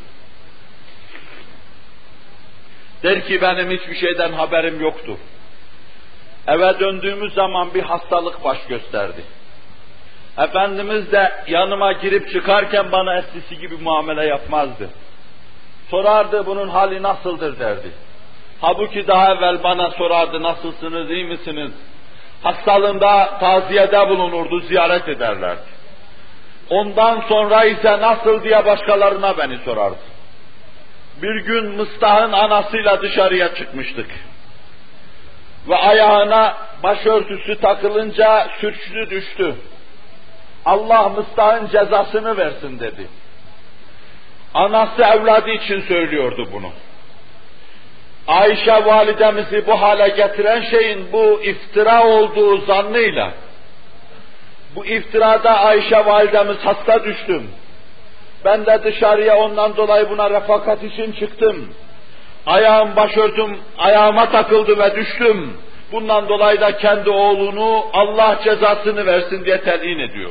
Der ki benim hiçbir şeyden haberim yoktu. Eve döndüğümüz zaman bir hastalık baş gösterdi. Efendimiz de yanıma girip çıkarken bana eskisi gibi muamele yapmazdı. Sorardı bunun hali nasıldır derdi. Halbuki daha evvel bana sorardı nasılsınız, iyi misiniz? Hastalığında taziyede bulunurdu, ziyaret ederlerdi. Ondan sonra ise nasıl diye başkalarına beni sorardı. Bir gün Mıstah'ın anasıyla dışarıya çıkmıştık. Ve ayağına başörtüsü takılınca sürçtü düştü. Allah Mıstah'ın cezasını versin dedi. Anası evladı için söylüyordu bunu. Ayşe validemizi bu hale getiren şeyin bu iftira olduğu zannıyla, bu iftirada Ayşe validemiz hasta düştüm. Ben de dışarıya ondan dolayı buna refakat için çıktım. Başörtüm ayağıma takıldı ve düştüm. Bundan dolayı da kendi oğlunu Allah cezasını versin diye telin ediyor.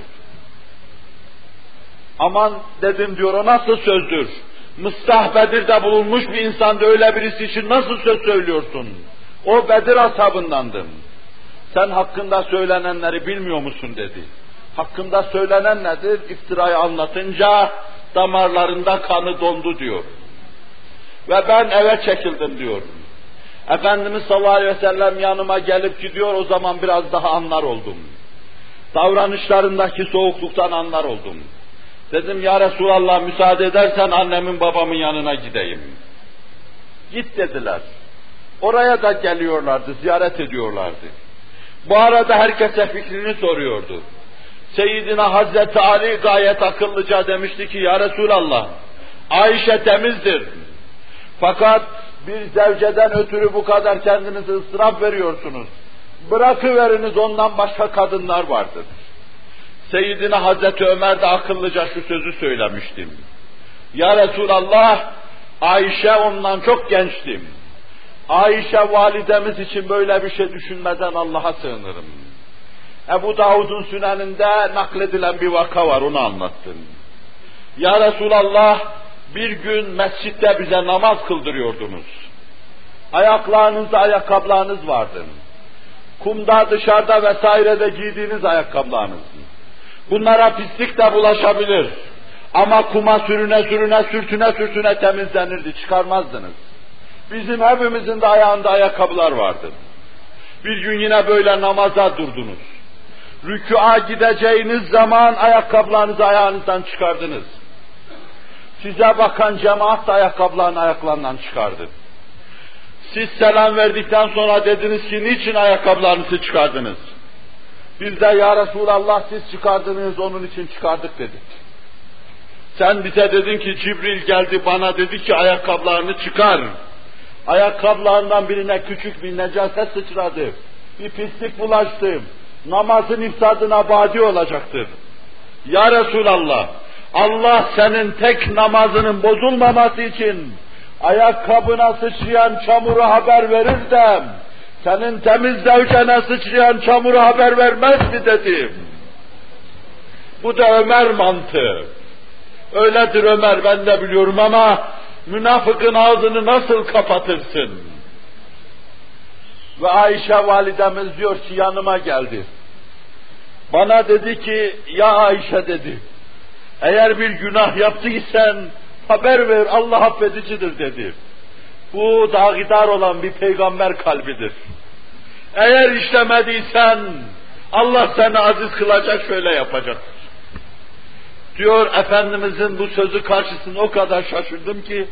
Aman dedim diyor, o nasıl sözdür? Mıstah Bedir'de bulunmuş bir insanda öyle birisi için nasıl söz söylüyorsun? O Bedir ashabındandım. Sen hakkında söylenenleri bilmiyor musun dedi. Hakkında söylenen nedir? İftirayı anlatınca damarlarında kanı dondu diyor. Ve ben eve çekildim diyor. Efendimiz sallallahu aleyhi ve sellem yanıma gelip gidiyor, o zaman biraz daha anlar oldum. Davranışlarındaki soğukluktan anlar oldum. Dedim ya Resulallah müsaade edersen annemin babamın yanına gideyim. Git dediler. Oraya da geliyorlardı, ziyaret ediyorlardı. Bu arada herkese fikrini soruyordu. Seyyidina Hazreti Ali gayet akıllıca demişti ki ya Resulallah, Ayşe temizdir. Fakat bir zevceden ötürü bu kadar kendinizi ısraf veriyorsunuz. Bırakıveriniz, ondan başka kadınlar vardır. Seyyidina Hazreti Ömer de akıllıca şu sözü söylemiştim. Ya Resulallah, Ayşe ondan çok gençtim. Ayşe validemiz için böyle bir şey düşünmeden Allah'a sığınırım. Ebu Davud'un süneninde nakledilen bir vaka var, onu anlattım. Ya Resulallah, bir gün mescitte bize namaz kıldırıyordunuz. Ayaklarınızda ayakkabılarınız vardı. Kumda, dışarıda vesairede giydiğiniz ayakkabılarınız. Bunlara pislik de bulaşabilir. Ama kuma sürtüne temizlenirdi, çıkarmazdınız. Bizim hepimizin de ayağında ayakkabılar vardı. Bir gün yine böyle namaza durdunuz. Rükûa gideceğiniz zaman ayakkabılarınızı ayağınızdan çıkardınız. Size bakan cemaat da ayakkabılarını ayaklarından çıkardı. Siz selam verdikten sonra dediniz ki niçin ayakkabılarınızı çıkardınız? Biz de ya Resulallah siz çıkardınız, onun için çıkardık dedik. Sen bize dedin ki Cibril geldi bana dedi ki ayakkabılarını çıkar. Ayakkabılarından birine küçük bir necaset sıçradı. Bir pislik bulaştı. Namazın ifsadına badi olacaktır. Ya Resulallah, Allah senin tek namazının bozulmaması için ayakkabına sıçrayan çamuru haber verir de senin temiz zevcene sıçrayan çamuru haber vermez mi dedim. Bu da Ömer mantığı. Öyledir Ömer, ben de biliyorum ama münafıkın ağzını nasıl kapatırsın? Ve Ayşe validemiz diyor ki yanıma geldi. Bana dedi ki, ya Ayşe dedi, eğer bir günah yaptıysan haber ver, Allah affedicidir dedi. Bu dağidar olan bir peygamber kalbidir. Eğer işlemediysen Allah seni aziz kılacak, şöyle yapacak. Diyor Efendimizin bu sözü karşısında o kadar şaşırdım ki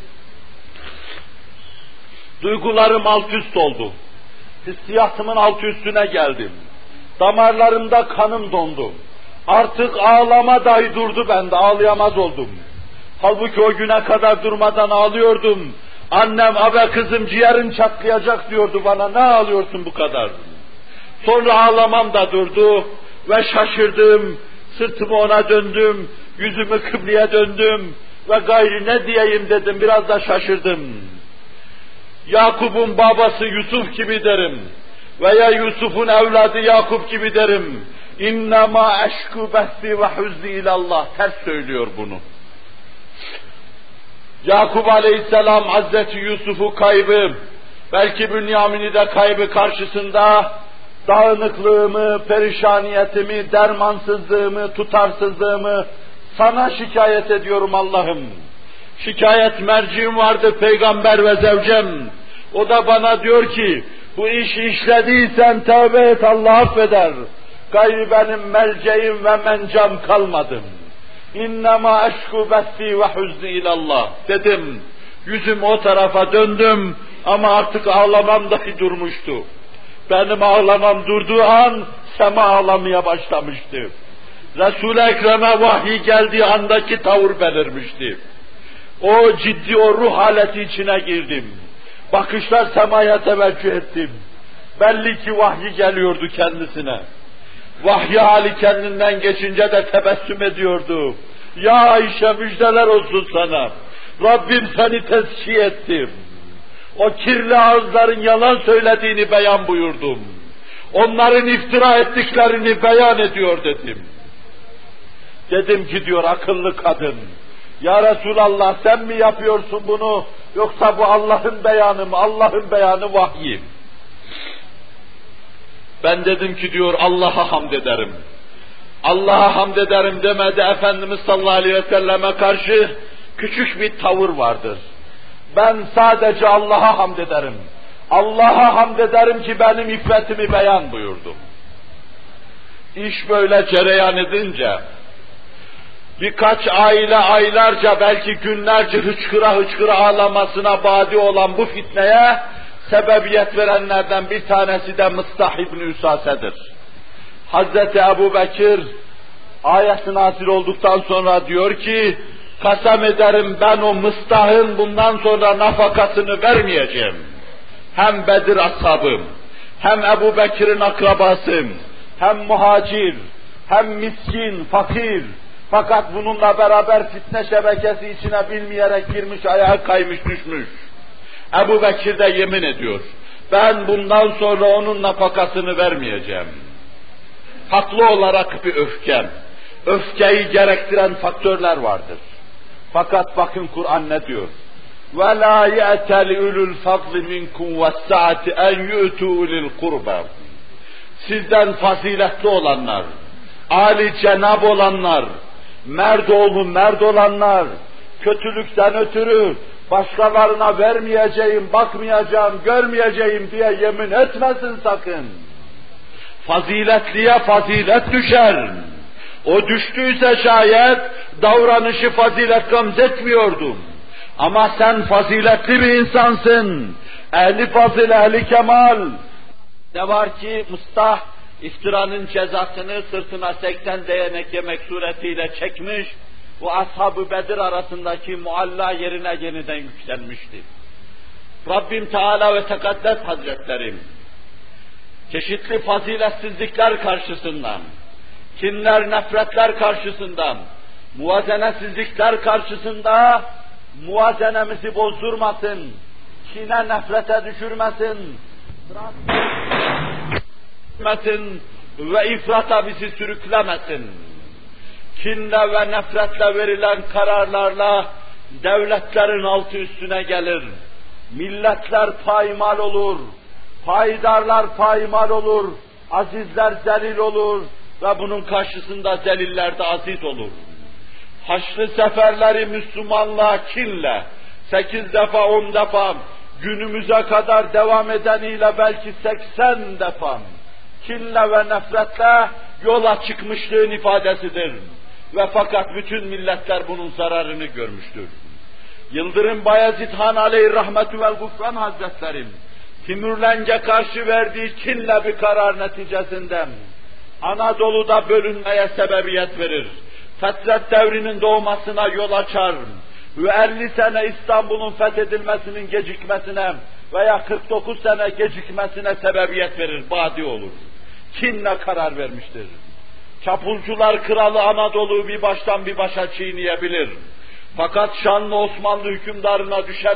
duygularım alt üst oldu. Hissiyatımın alt üstüne geldim. Damarlarımda kanım dondu. Artık ağlama dahi durdu bende, ağlayamaz oldum. Halbuki o güne kadar durmadan ağlıyordum. Annem, abe kızım ciğerin çatlayacak diyordu bana, ne ağlıyorsun bu kadar? Sonra ağlamam da durdu ve şaşırdım, sırtımı ona döndüm, yüzümü kıbleye döndüm ve gayri ne diyeyim dedim, biraz da şaşırdım. Yakup'un babası Yusuf gibi derim veya Yusuf'un evladı Yakup gibi derim. İnnemâ eşkû behsi ve huzni ilallah. Ters söylüyor bunu. Yakup Aleyhisselam Hazreti Yusuf'u kaybı, belki Bünyamin'i de kaybı karşısında dağınıklığımı, perişaniyetimi, dermansızlığımı, tutarsızlığımı sana şikayet ediyorum Allah'ım. Şikayet merciğim vardı, peygamber ve zevcem. O da bana diyor ki, bu işi işlediysen tövbe et, Allah affeder. Gayrı benim melceğim ve mencam kalmadım. İnnemâ eşkû bessi ve huzni ilallah dedim. Yüzüm o tarafa döndüm ama artık ağlamam dahi durmuştu. Benim ağlamam durduğu an sema ağlamaya başlamıştı. Resul-i Ekrem'e vahiy geldiği andaki tavır belirmişti. O ciddi, o ruh haleti içine girdim. Bakışlar semaya teveccüh ettim. Belli ki vahyi geliyordu kendisine. Vahyi hali kendinden geçince de tebessüm ediyordu. Ya Ayşe müjdeler olsun sana. Rabbim seni tezkiye ettim. O kirli ağızların yalan söylediğini beyan buyurdum. Onların iftira ettiklerini beyan ediyor dedim. Dedim ki diyor akıllı kadın, ya Resulallah sen mi yapıyorsun bunu, yoksa bu Allah'ın beyanı mı, Allah'ın beyanı vahyim. Ben dedim ki diyor Allah'a hamd ederim. Allah'a hamd ederim demedi Efendimiz sallallahu aleyhi ve selleme karşı küçük bir tavır vardır. Ben sadece Allah'a hamd ederim. Allah'a hamd ederim ki benim iffetimi beyan buyurdum. İş böyle cereyan edince birkaç aile aylarca belki günlerce hıçkıra hıçkıra ağlamasına badi olan bu fitneye sebebiyet verenlerden bir tanesi de Mıstah İbn-i Üsase'dir. Hazreti Ebu Bekir ayet-i nazil olduktan sonra diyor ki, kasem ederim ben o Mıstah'ın bundan sonra nafakasını vermeyeceğim. Hem Bedir ashabım, hem Ebu Bekir'in akrabasım, hem muhacir, hem miskin, fakir, fakat bununla beraber fitne şebekesi içine bilmeyerek girmiş, ayağa kaymış, düşmüş. Ebu Bekir de yemin ediyor, ben bundan sonra onun nafakasını vermeyeceğim. Haklı olarak bir öfkem, öfkeyi gerektiren faktörler vardır. Fakat bakın Kur'an ne diyor? وَلَا يَأْتَلِ اُلُوا الْفَضْلِ مِنْكُمْ وَالسَّعَةِ اَنْ يُؤْتُوا اُلِي الْقُرْبَى. Sizden faziletli olanlar, âli cenab olanlar, merd oğlu merd olanlar, kötülükten ötürü başkalarına vermeyeceğim, bakmayacağım, görmeyeceğim diye yemin etmesin sakın. Faziletliye fazilet düşer. O düştüyse şayet davranışı fazilet gamzetmiyordum. Ama sen faziletli bir insansın. Ehli fazil, ehli kemal. Ne var ki Mıstah iftiranın cezasını sırtına 80 değnek yemek suretiyle çekmiş, bu ashab-ı Bedir arasındaki mualla yerine yeniden yükselmişti. Rabbim Teala ve Tekaddes Hazretlerim, çeşitli faziletsizlikler karşısından, kinler, nefretler karşısından, Muvazenesizlikler karşısında muvazenemizi bozdurmasın, kine nefrete düşürmesin, ve ifrata bizi sürüklemesin. Kinle ve nefretle verilen kararlarla devletlerin altı üstüne gelir. Milletler paymal olur, payidarlar paymal olur, azizler zelil olur ve bunun karşısında zeliller de aziz olur. Haçlı seferleri Müslümanlığa kinle, 8 defa 10 defa, günümüze kadar devam edeniyle belki 80 defa, kinle ve nefretle yola çıkmışlığın ifadesidir. Ve fakat bütün milletler bunun zararını görmüştür. Yıldırım Bayezid Han aleyhirrahmetü vel gufran Hazretleri, Timurlenge karşı verdiği kinle bir karar neticesinde Anadolu'da bölünmeye sebebiyet verir. Fetret devrinin doğmasına yol açar ve 50 sene İstanbul'un fethedilmesinin gecikmesine veya 49 sene gecikmesine sebebiyet verir, badi olur. Kinle karar vermiştir. Çapulcular kralı Anadolu'yu bir baştan bir başa çiğneyebilir. Fakat şanlı Osmanlı hükümdarına düşen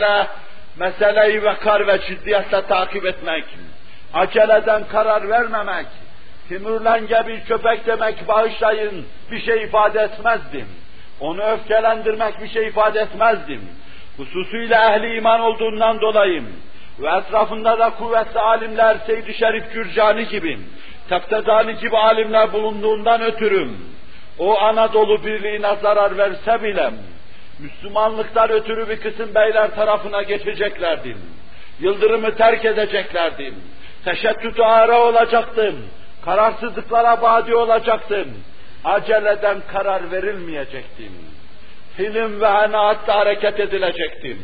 meseleyi vekar ve ciddiyetle takip etmek, aceleden karar vermemek, Timurlenge bir köpek demek bağışlayın bir şey ifade etmezdim. Onu öfkelendirmek bir şey ifade etmezdim. Hususuyla ehli iman olduğundan dolayı ve etrafında da kuvvetli alimler Seyyid-i Şerif Gürcani gibi, Teftezani gibi alimler bulunduğundan ötürüm, o Anadolu birliğine zarar verse bile, Müslümanlıktan ötürü bir kısım beyler tarafına geçeceklerdim. Yıldırımı terk edeceklerdim. Teşeddüt-ü ara olacaktım. Kararsızlıklara badi olacaktım. Aceleden karar verilmeyecektim. Hilim ve anaatle hareket edilecektim.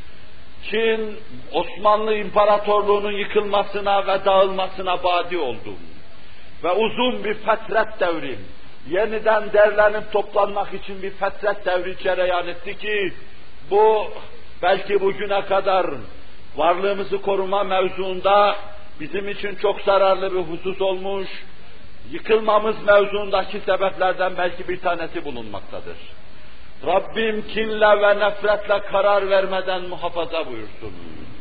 Çin, Osmanlı İmparatorluğu'nun yıkılmasına ve dağılmasına badi oldum. Ve uzun bir fetret devri, yeniden derlenip toplanmak için bir fetret devri cereyan etti ki, bu belki bugüne kadar varlığımızı koruma mevzuunda bizim için çok zararlı bir husus olmuş, yıkılmamız mevzuundaki sebeplerden belki bir tanesi bulunmaktadır. Rabbim kinle ve nefretle karar vermeden muhafaza buyursun.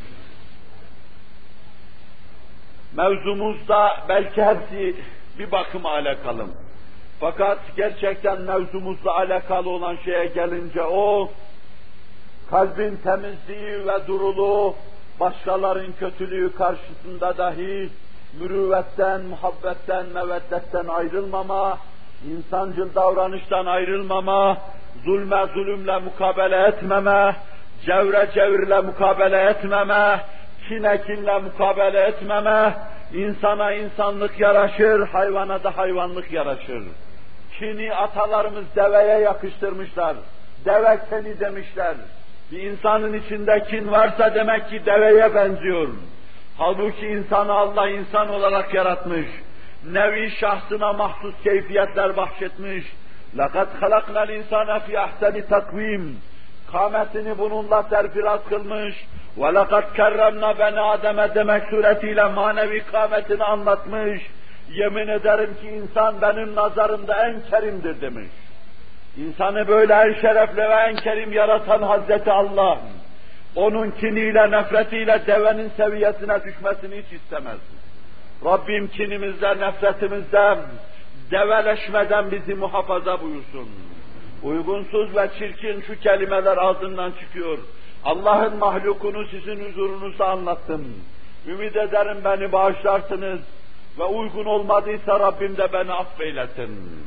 Mevzumuzda belki hepsi bir bakıma alakalı. Fakat gerçekten mevzumuzla alakalı olan şeye gelince o, kalbin temizliği ve duruluğu, başkaların kötülüğü karşısında dahi mürüvvetten, muhabbetten, meveddetten ayrılmama, insancıl davranıştan ayrılmama, zulme zulümle mukabele etmeme, cevre cevirle mukabele etmeme, kine kinle mukabele etmeme, insana insanlık yaraşır, hayvana da hayvanlık yaraşır. Kini atalarımız deveye yakıştırmışlar, deve keni demişler. Bir insanın içinde kin varsa demek ki deveye benziyor. Halbuki insanı Allah insan olarak yaratmış, nevi şahsına mahsus keyfiyetler bahşetmiş. لَقَدْ خَلَقْنَا الْاِنْسَانَ فِي اَحْسَنِ تَقْوِيمٍ Kâmetini bununla terfirat kılmış. وَلَقَدْ كَرَّمْنَا بَنَي آدَمَ demek suretiyle manevi kâmetini anlatmış. Yemin ederim ki insan benim nazarımda en kerimdir demiş. İnsanı böyle en şerefli ve en kerim yaratan Hazreti Allah, onun kiniyle, nefretiyle devenin seviyesine düşmesini hiç istemez. Rabbim kinimizden, nefretimizden, develeşmeden bizi muhafaza buyursun. Uygunsuz ve çirkin şu kelimeler ağzından çıkıyor. Allah'ın mahlukunu sizin huzurunuzda anlattım. Ümid ederim beni bağışlarsınız ve uygun olmadıysa Rabbim de beni affeylesin.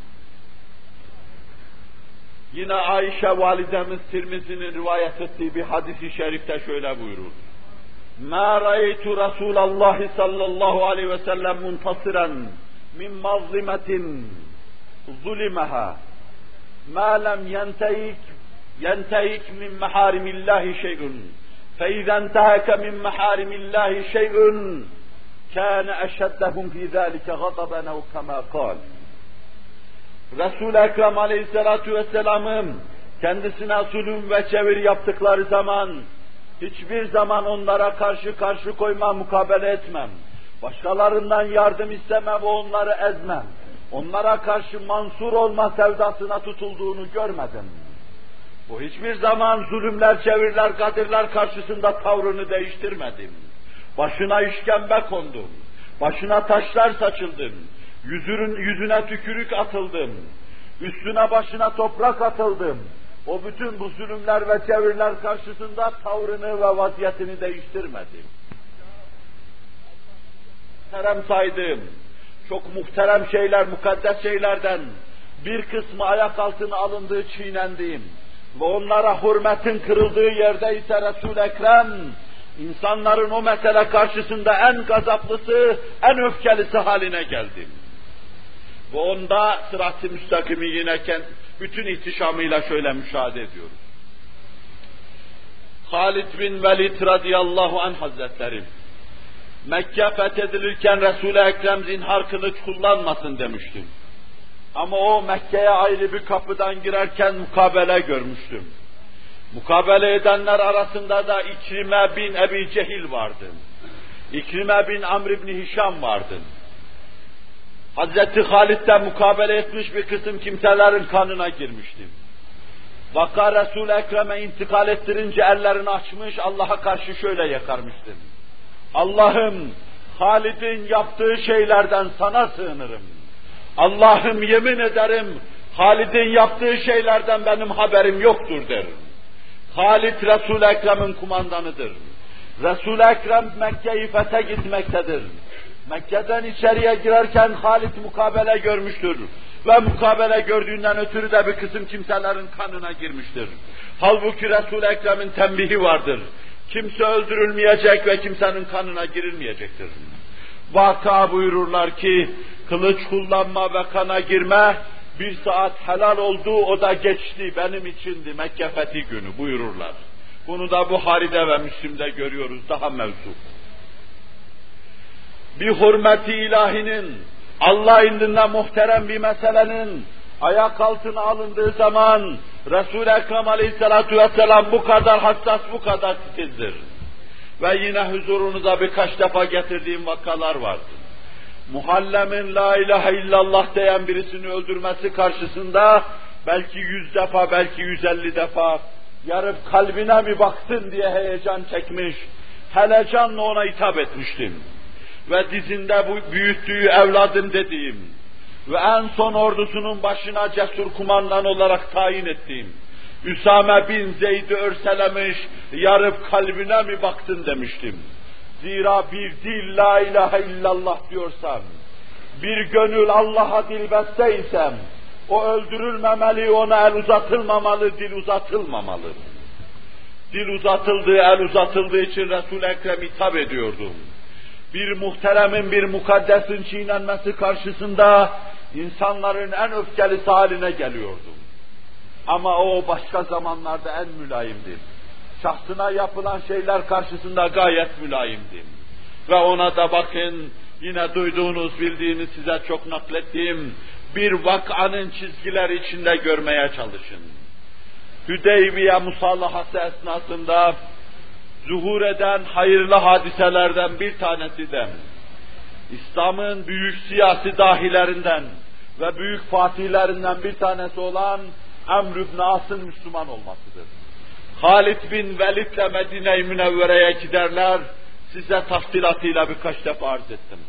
Yine Ayşe validemiz Tirmizi'nin rivayet ettiği bir hadis-i şerifte şöyle buyurur. مَا رَأَيْتُ رَسُولَ اللّٰهِ sallallahu aleyhi ve sellem muntasiran min mazlimetin zulimeha مَا لَمْ يَنْتَهِكْ مِنْ مَحَارِمِ اللّٰهِ شَيْءٌ فَاِذَا انْتَهَكَ مِنْ مَحَارِمِ اللّٰهِ شَيْءٌ كَانَ أَشَدَّهُمْ فِي ذَٰلِكَ غَضَبًا اَوْ كَمَا قَالَ Resul-i Ekrem Aleyhisselatü Vesselam'ın kendisine zulüm ve çevir yaptıkları zaman hiçbir zaman onlara karşı koymam, mukabele etmem. Başkalarından yardım istemem ve onları ezmem. onlara karşı mansur olma sevdasına tutulduğunu görmedim. Bu hiçbir zaman zulümler, çevirler, kadirler karşısında tavrını değiştirmedim. Başına işkembe kondum, başına taşlar saçıldım, yüzüne tükürük atıldım, üstüne başına toprak atıldım. O bütün bu zulümler ve çevirler karşısında tavrını ve vaziyetini değiştirmedim. Muhterem saydığım, çok muhterem şeyler, mukaddes şeylerden bir kısmı ayak altına alındığı, çiğnendiğim ve onlara hürmetin kırıldığı yerde ise Resul-i Ekrem, insanların o mesele karşısında en gazaplısı, en öfkelisi haline geldim. Ve onda sırat-ı müstakimi yine bütün ihtişamıyla şöyle müşahede ediyoruz. Halid bin Velid radıyallahu anh hazretleri, Mekke fethedilirken Resul-i Ekrem zinhar kılıç kullanmasın demiştim. Ama o Mekke'ye ayrı bir kapıdan girerken mukabele görmüştüm. Mukabele edenler arasında da İkrime bin Ebi Cehil vardı. İkrime bin Amr bin Hişam vardı. Hazreti Halid'le mukabele etmiş bir kısım kimselerin kanına girmiştim. Vaka Resul-i Ekrem'e intikal ettirince ellerini açmış, Allah'a karşı şöyle yakarmıştım. Allah'ım, Halid'in yaptığı şeylerden sana sığınırım. Allah'ım yemin ederim, Halid'in yaptığı şeylerden benim haberim yoktur derim. Halid Resul-i Ekrem'in kumandanıdır. Resul-i Ekrem Mekke'yi fethe gitmektedir. Mekke'den içeriye girerken Halid mukabele görmüştür. Ve mukabele gördüğünden ötürü de bir kısım kimselerin kanına girmiştir. Halbuki Resul-i Ekrem'in tembihi vardır. Kimse öldürülmeyecek ve kimsenin kanına girilmeyecektir. Vaka buyururlar ki, kılıç kullanma ve kana girme, bir saat helal oldu, o da geçti, benim içindi Mekke fethi günü buyururlar. Bunu da Buhari'de ve Müslim'de görüyoruz, daha mevzu. Bir hürmet-i ilahinin, Allah indinde muhterem bir meselenin ayak altına alındığı zaman Resul-i Ekrem aleyhissalatu vesselam bu kadar hassas, bu kadar titizdir. Ve yine huzurunuza birkaç defa getirdiğim vakalar vardır. Muhallem'in la ilahe illallah diyen birisini öldürmesi karşısında belki 100 defa, belki 150 defa yarıp kalbine mi baktın diye heyecan çekmiş, helecanla ona hitap etmiştim. Ve dizinde bu büyüttüğü evladım dediğim ve en son ordusunun başına cesur kumandan olarak tayin ettiğim Üsame bin Zeyd'i örselemiş, yarıp kalbine mi baktın demiştim. Zira bir dil la ilahe illallah diyorsam, bir gönül Allah'a dilbesteysem, o öldürülmemeli, ona el uzatılmamalı, dil uzatılmamalı. Dil uzatıldığı, el uzatıldığı için Resul-i Ekrem hitap ediyordum. Bir muhteremin, bir mukaddesin çiğnenmesi karşısında insanların en öfkelisi haline geliyordum. Ama o başka zamanlarda en mülayimdi. Şahsına yapılan şeyler karşısında gayet mülayimdi. Ve ona da bakın, yine duyduğunuz, bildiğiniz, size çok naklettiğim bir vakanın çizgileri içinde görmeye çalışın. Hüdeybiye musallahası esnasında zuhur eden hayırlı hadiselerden bir tanesi de İslam'ın büyük siyasi dahilerinden ve büyük fatihlerinden bir tanesi olan Amr ibn As'ın Müslüman olmasıdır. Halid bin Velid'le Medine-i Münevvere'ye giderler, size tafsilatıyla birkaç defa arz ettim.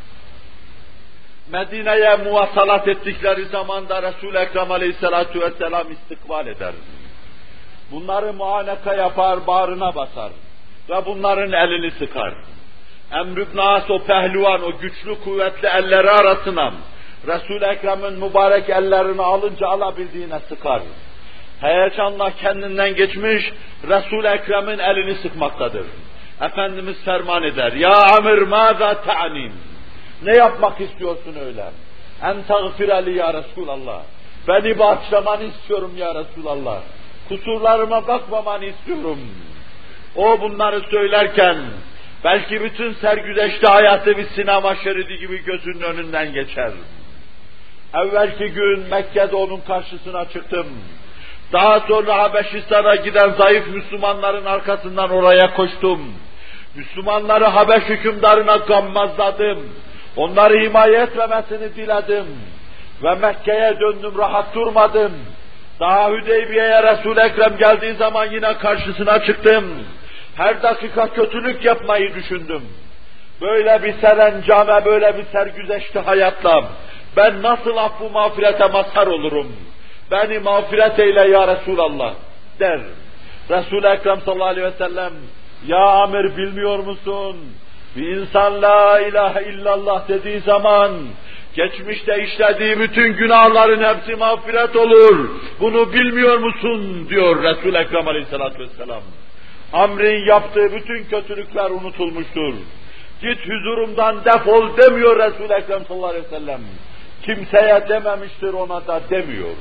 Medine'ye muvasalat ettikleri zaman da Resul-i Ekrem aleyhissalatu vesselam istikbal eder. Bunları muaneka yapar, bağrına basar ve bunların elini sıkar. Amr ibn As o pehlivan, o güçlü kuvvetli elleri arasına Resul-i Ekrem'in mübarek ellerini alınca alabildiğine sıkar. Heyecanla kendinden geçmiş Resul-i Ekrem'in elini sıkmaktadır. Efendimiz ferman eder. Ya Amr mâzâ ta'nim? Ne yapmak istiyorsun öyle? En tağfireli ya Resulallah. Beni bağışlamanı istiyorum ya Resulallah. Kusurlarıma bakmamanı istiyorum. O bunları söylerken belki bütün sergüzeşte hayatı bir sinema şeridi gibi gözünün önünden geçer. Evvelki gün Mekke'de onun karşısına çıktım. Daha sonra Habeşistan'a giden zayıf Müslümanların arkasından oraya koştum. Müslümanları Habeş hükümdarına gammazladım. Onları himaye etmemesini diledim. Ve Mekke'ye döndüm, rahat durmadım. Daha Hüdeybiye'ye Resul-i Ekrem geldiği zaman yine karşısına çıktım. Her dakika kötülük yapmayı düşündüm. Böyle bir serencame, böyle bir sergüzeşti hayatla ben nasıl affı mağfirete mazhar olurum? Beni mağfiret eyle ya Resulallah der. Resul-i Ekrem sallallahu aleyhi ve sellem, ya Amir bilmiyor musun? Bir insan la ilahe illallah dediği zaman geçmişte işlediği bütün günahların hepsi mağfiret olur. Bunu bilmiyor musun? Diyor Resul-i Ekrem aleyhissalatü vesselam. Amr'in yaptığı bütün kötülükler unutulmuştur. Git huzurumdan defol demiyor Resul-i Ekrem sallallahu aleyhi ve sellem. Kimseye dememiştir, ona da demiyor.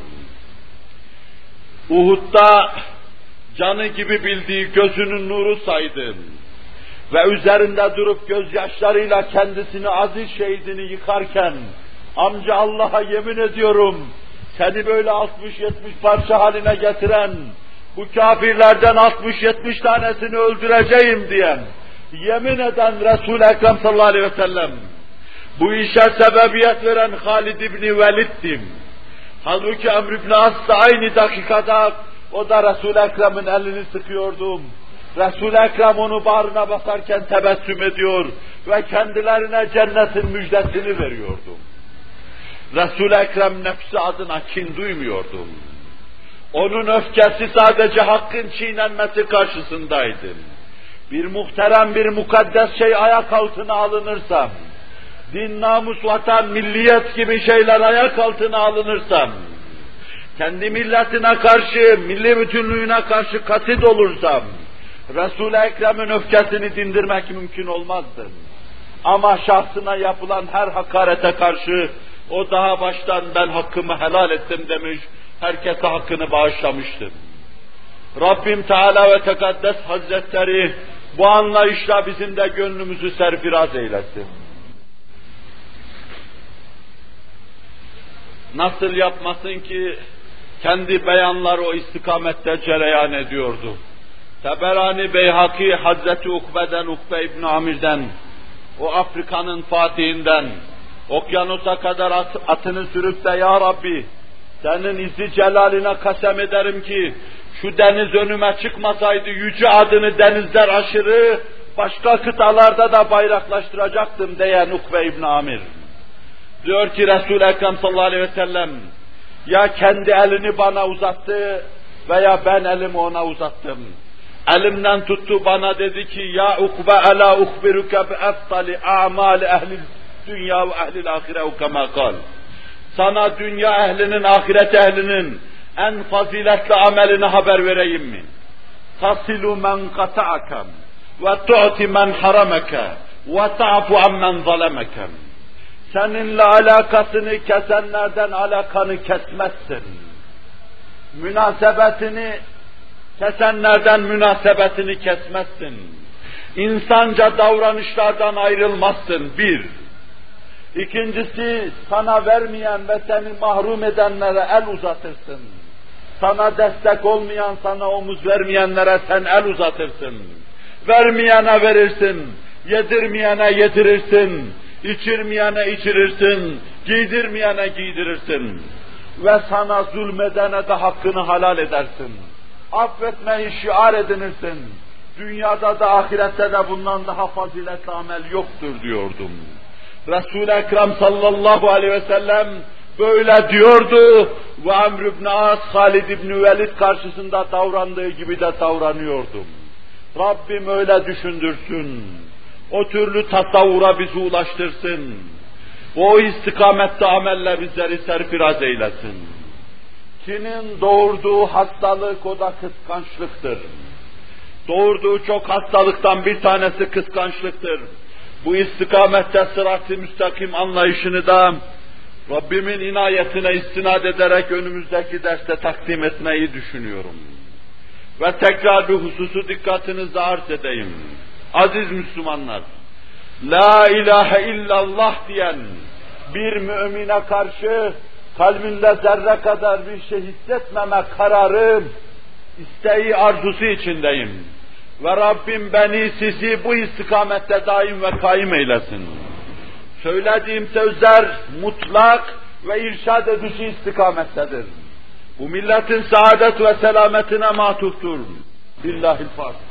Uhud'da canı gibi bildiği gözünün nuru saydı ve üzerinde durup gözyaşlarıyla kendisini aziz şehidini yıkarken, amca Allah'a yemin ediyorum, seni böyle 60-70 parça haline getiren, bu kafirlerden 60-70 tanesini öldüreceğim diyen, yemin eden Resul-i Ekrem sallallahu aleyhi ve sellem, bu işe sebebiyet veren Halid İbni Velid'dim. Halbuki Emr İbni As da aynı dakikada, o da Resul-i Ekrem'in elini sıkıyordum. Resul-i Ekrem onu bağrına basarken tebessüm ediyor ve kendilerine cennetin müjdesini veriyordum. Resul-i Ekrem nefsi adına kin duymuyordum. Onun öfkesi sadece hakkın çiğnenmesi karşısındaydı. Bir muhterem, bir mukaddes şey ayak altına alınırsa, din, namus, vatan, milliyet gibi şeyler ayak altına alınırsa, kendi milletine karşı, milli bütünlüğüne karşı katit olursam, Resul-i Ekrem'in öfkesini dindirmek mümkün olmazdı. Ama şahsına yapılan her hakarete karşı, o daha baştan ben hakkımı helal ettim demiş, herkese hakkını bağışlamıştır. Rabbim Teala ve Tekaddes Hazretleri bu anlayışla bizim de gönlümüzü serfiraz eylesin. Nasıl yapmasın ki kendi beyanları o istikamette cereyan ediyordu. Teberani Beyhaki Hazreti Ukbe'den, Ukbe İbni Amir'den, o Afrika'nın fatihinden, okyanusa kadar atını sürüp de ya Rabbi, senin izi celaline kasem ederim ki, şu deniz önüme çıkmasaydı yüce adını denizler aşırı, başka kıtalarda da bayraklaştıracaktım diyen Ukbe İbni Amir. Diyor ki Resul-i Ekrem sallallahu aleyhi ve sellem, ya kendi elini bana uzattı veya ben elimi ona uzattım. Elimden tuttu bana dedi ki, ya Ukbe ala uhbiruke bi eftali a'mali ehli dünya ve ehli ahirehu kema kal. Sana dünya ehlinin, ahiret ehlinin en faziletli amelini haber vereyim mi? Tasilu men kata'akem ve tu'ti men harameke ve ta'fu ammen zalemeke. Seninle alakasını kesenlerden alakanı kesmezsin. Münasebetini kesenlerden münasebetini kesmezsin. İnsanca davranışlardan ayrılmazsın. Bir. İkincisi, sana vermeyen ve seni mahrum edenlere el uzatırsın. Sana destek olmayan, sana omuz vermeyenlere sen el uzatırsın. Vermeyene verirsin, yedirmeyene yedirirsin, içirmeyene içirirsin, giydirmeyene giydirirsin. Ve sana zulmedene de hakkını halal edersin. Affetmeyi şiar edinirsin. Dünyada da ahirette de bundan daha faziletli amel yoktur diyordum. Resul-i Ekrem sallallahu aleyhi ve sellem böyle diyordu ve Amr ibn As, Halid ibn Velid karşısında davrandığı gibi de davranıyordum. Rabbim öyle düşündürsün. O türlü tasavvura bizi ulaştırsın. O istikamette amelle bizleri serfiraz eylesin. Kinin doğurduğu hastalık o da kıskançlıktır. Doğurduğu çok hastalıktan bir tanesi kıskançlıktır. Bu istikamette sırat-ı müstakim anlayışını da Rabbimin inayetine istinad ederek önümüzdeki derste takdim etmeyi düşünüyorum. Ve tekrar bir hususu dikkatinize arz edeyim. Aziz Müslümanlar, La ilahe illallah diyen bir mümine karşı kalbinde zerre kadar bir şey hissetmeme kararı, isteği, arzusu içindeyim. Ve Rabbim beni, sizi bu istikamette daim ve kaim eylesin. Söylediğim sözler mutlak ve irşad edici istikamettedir. Bu milletin saadet ve selametine matuftur. Billahil Fatiha.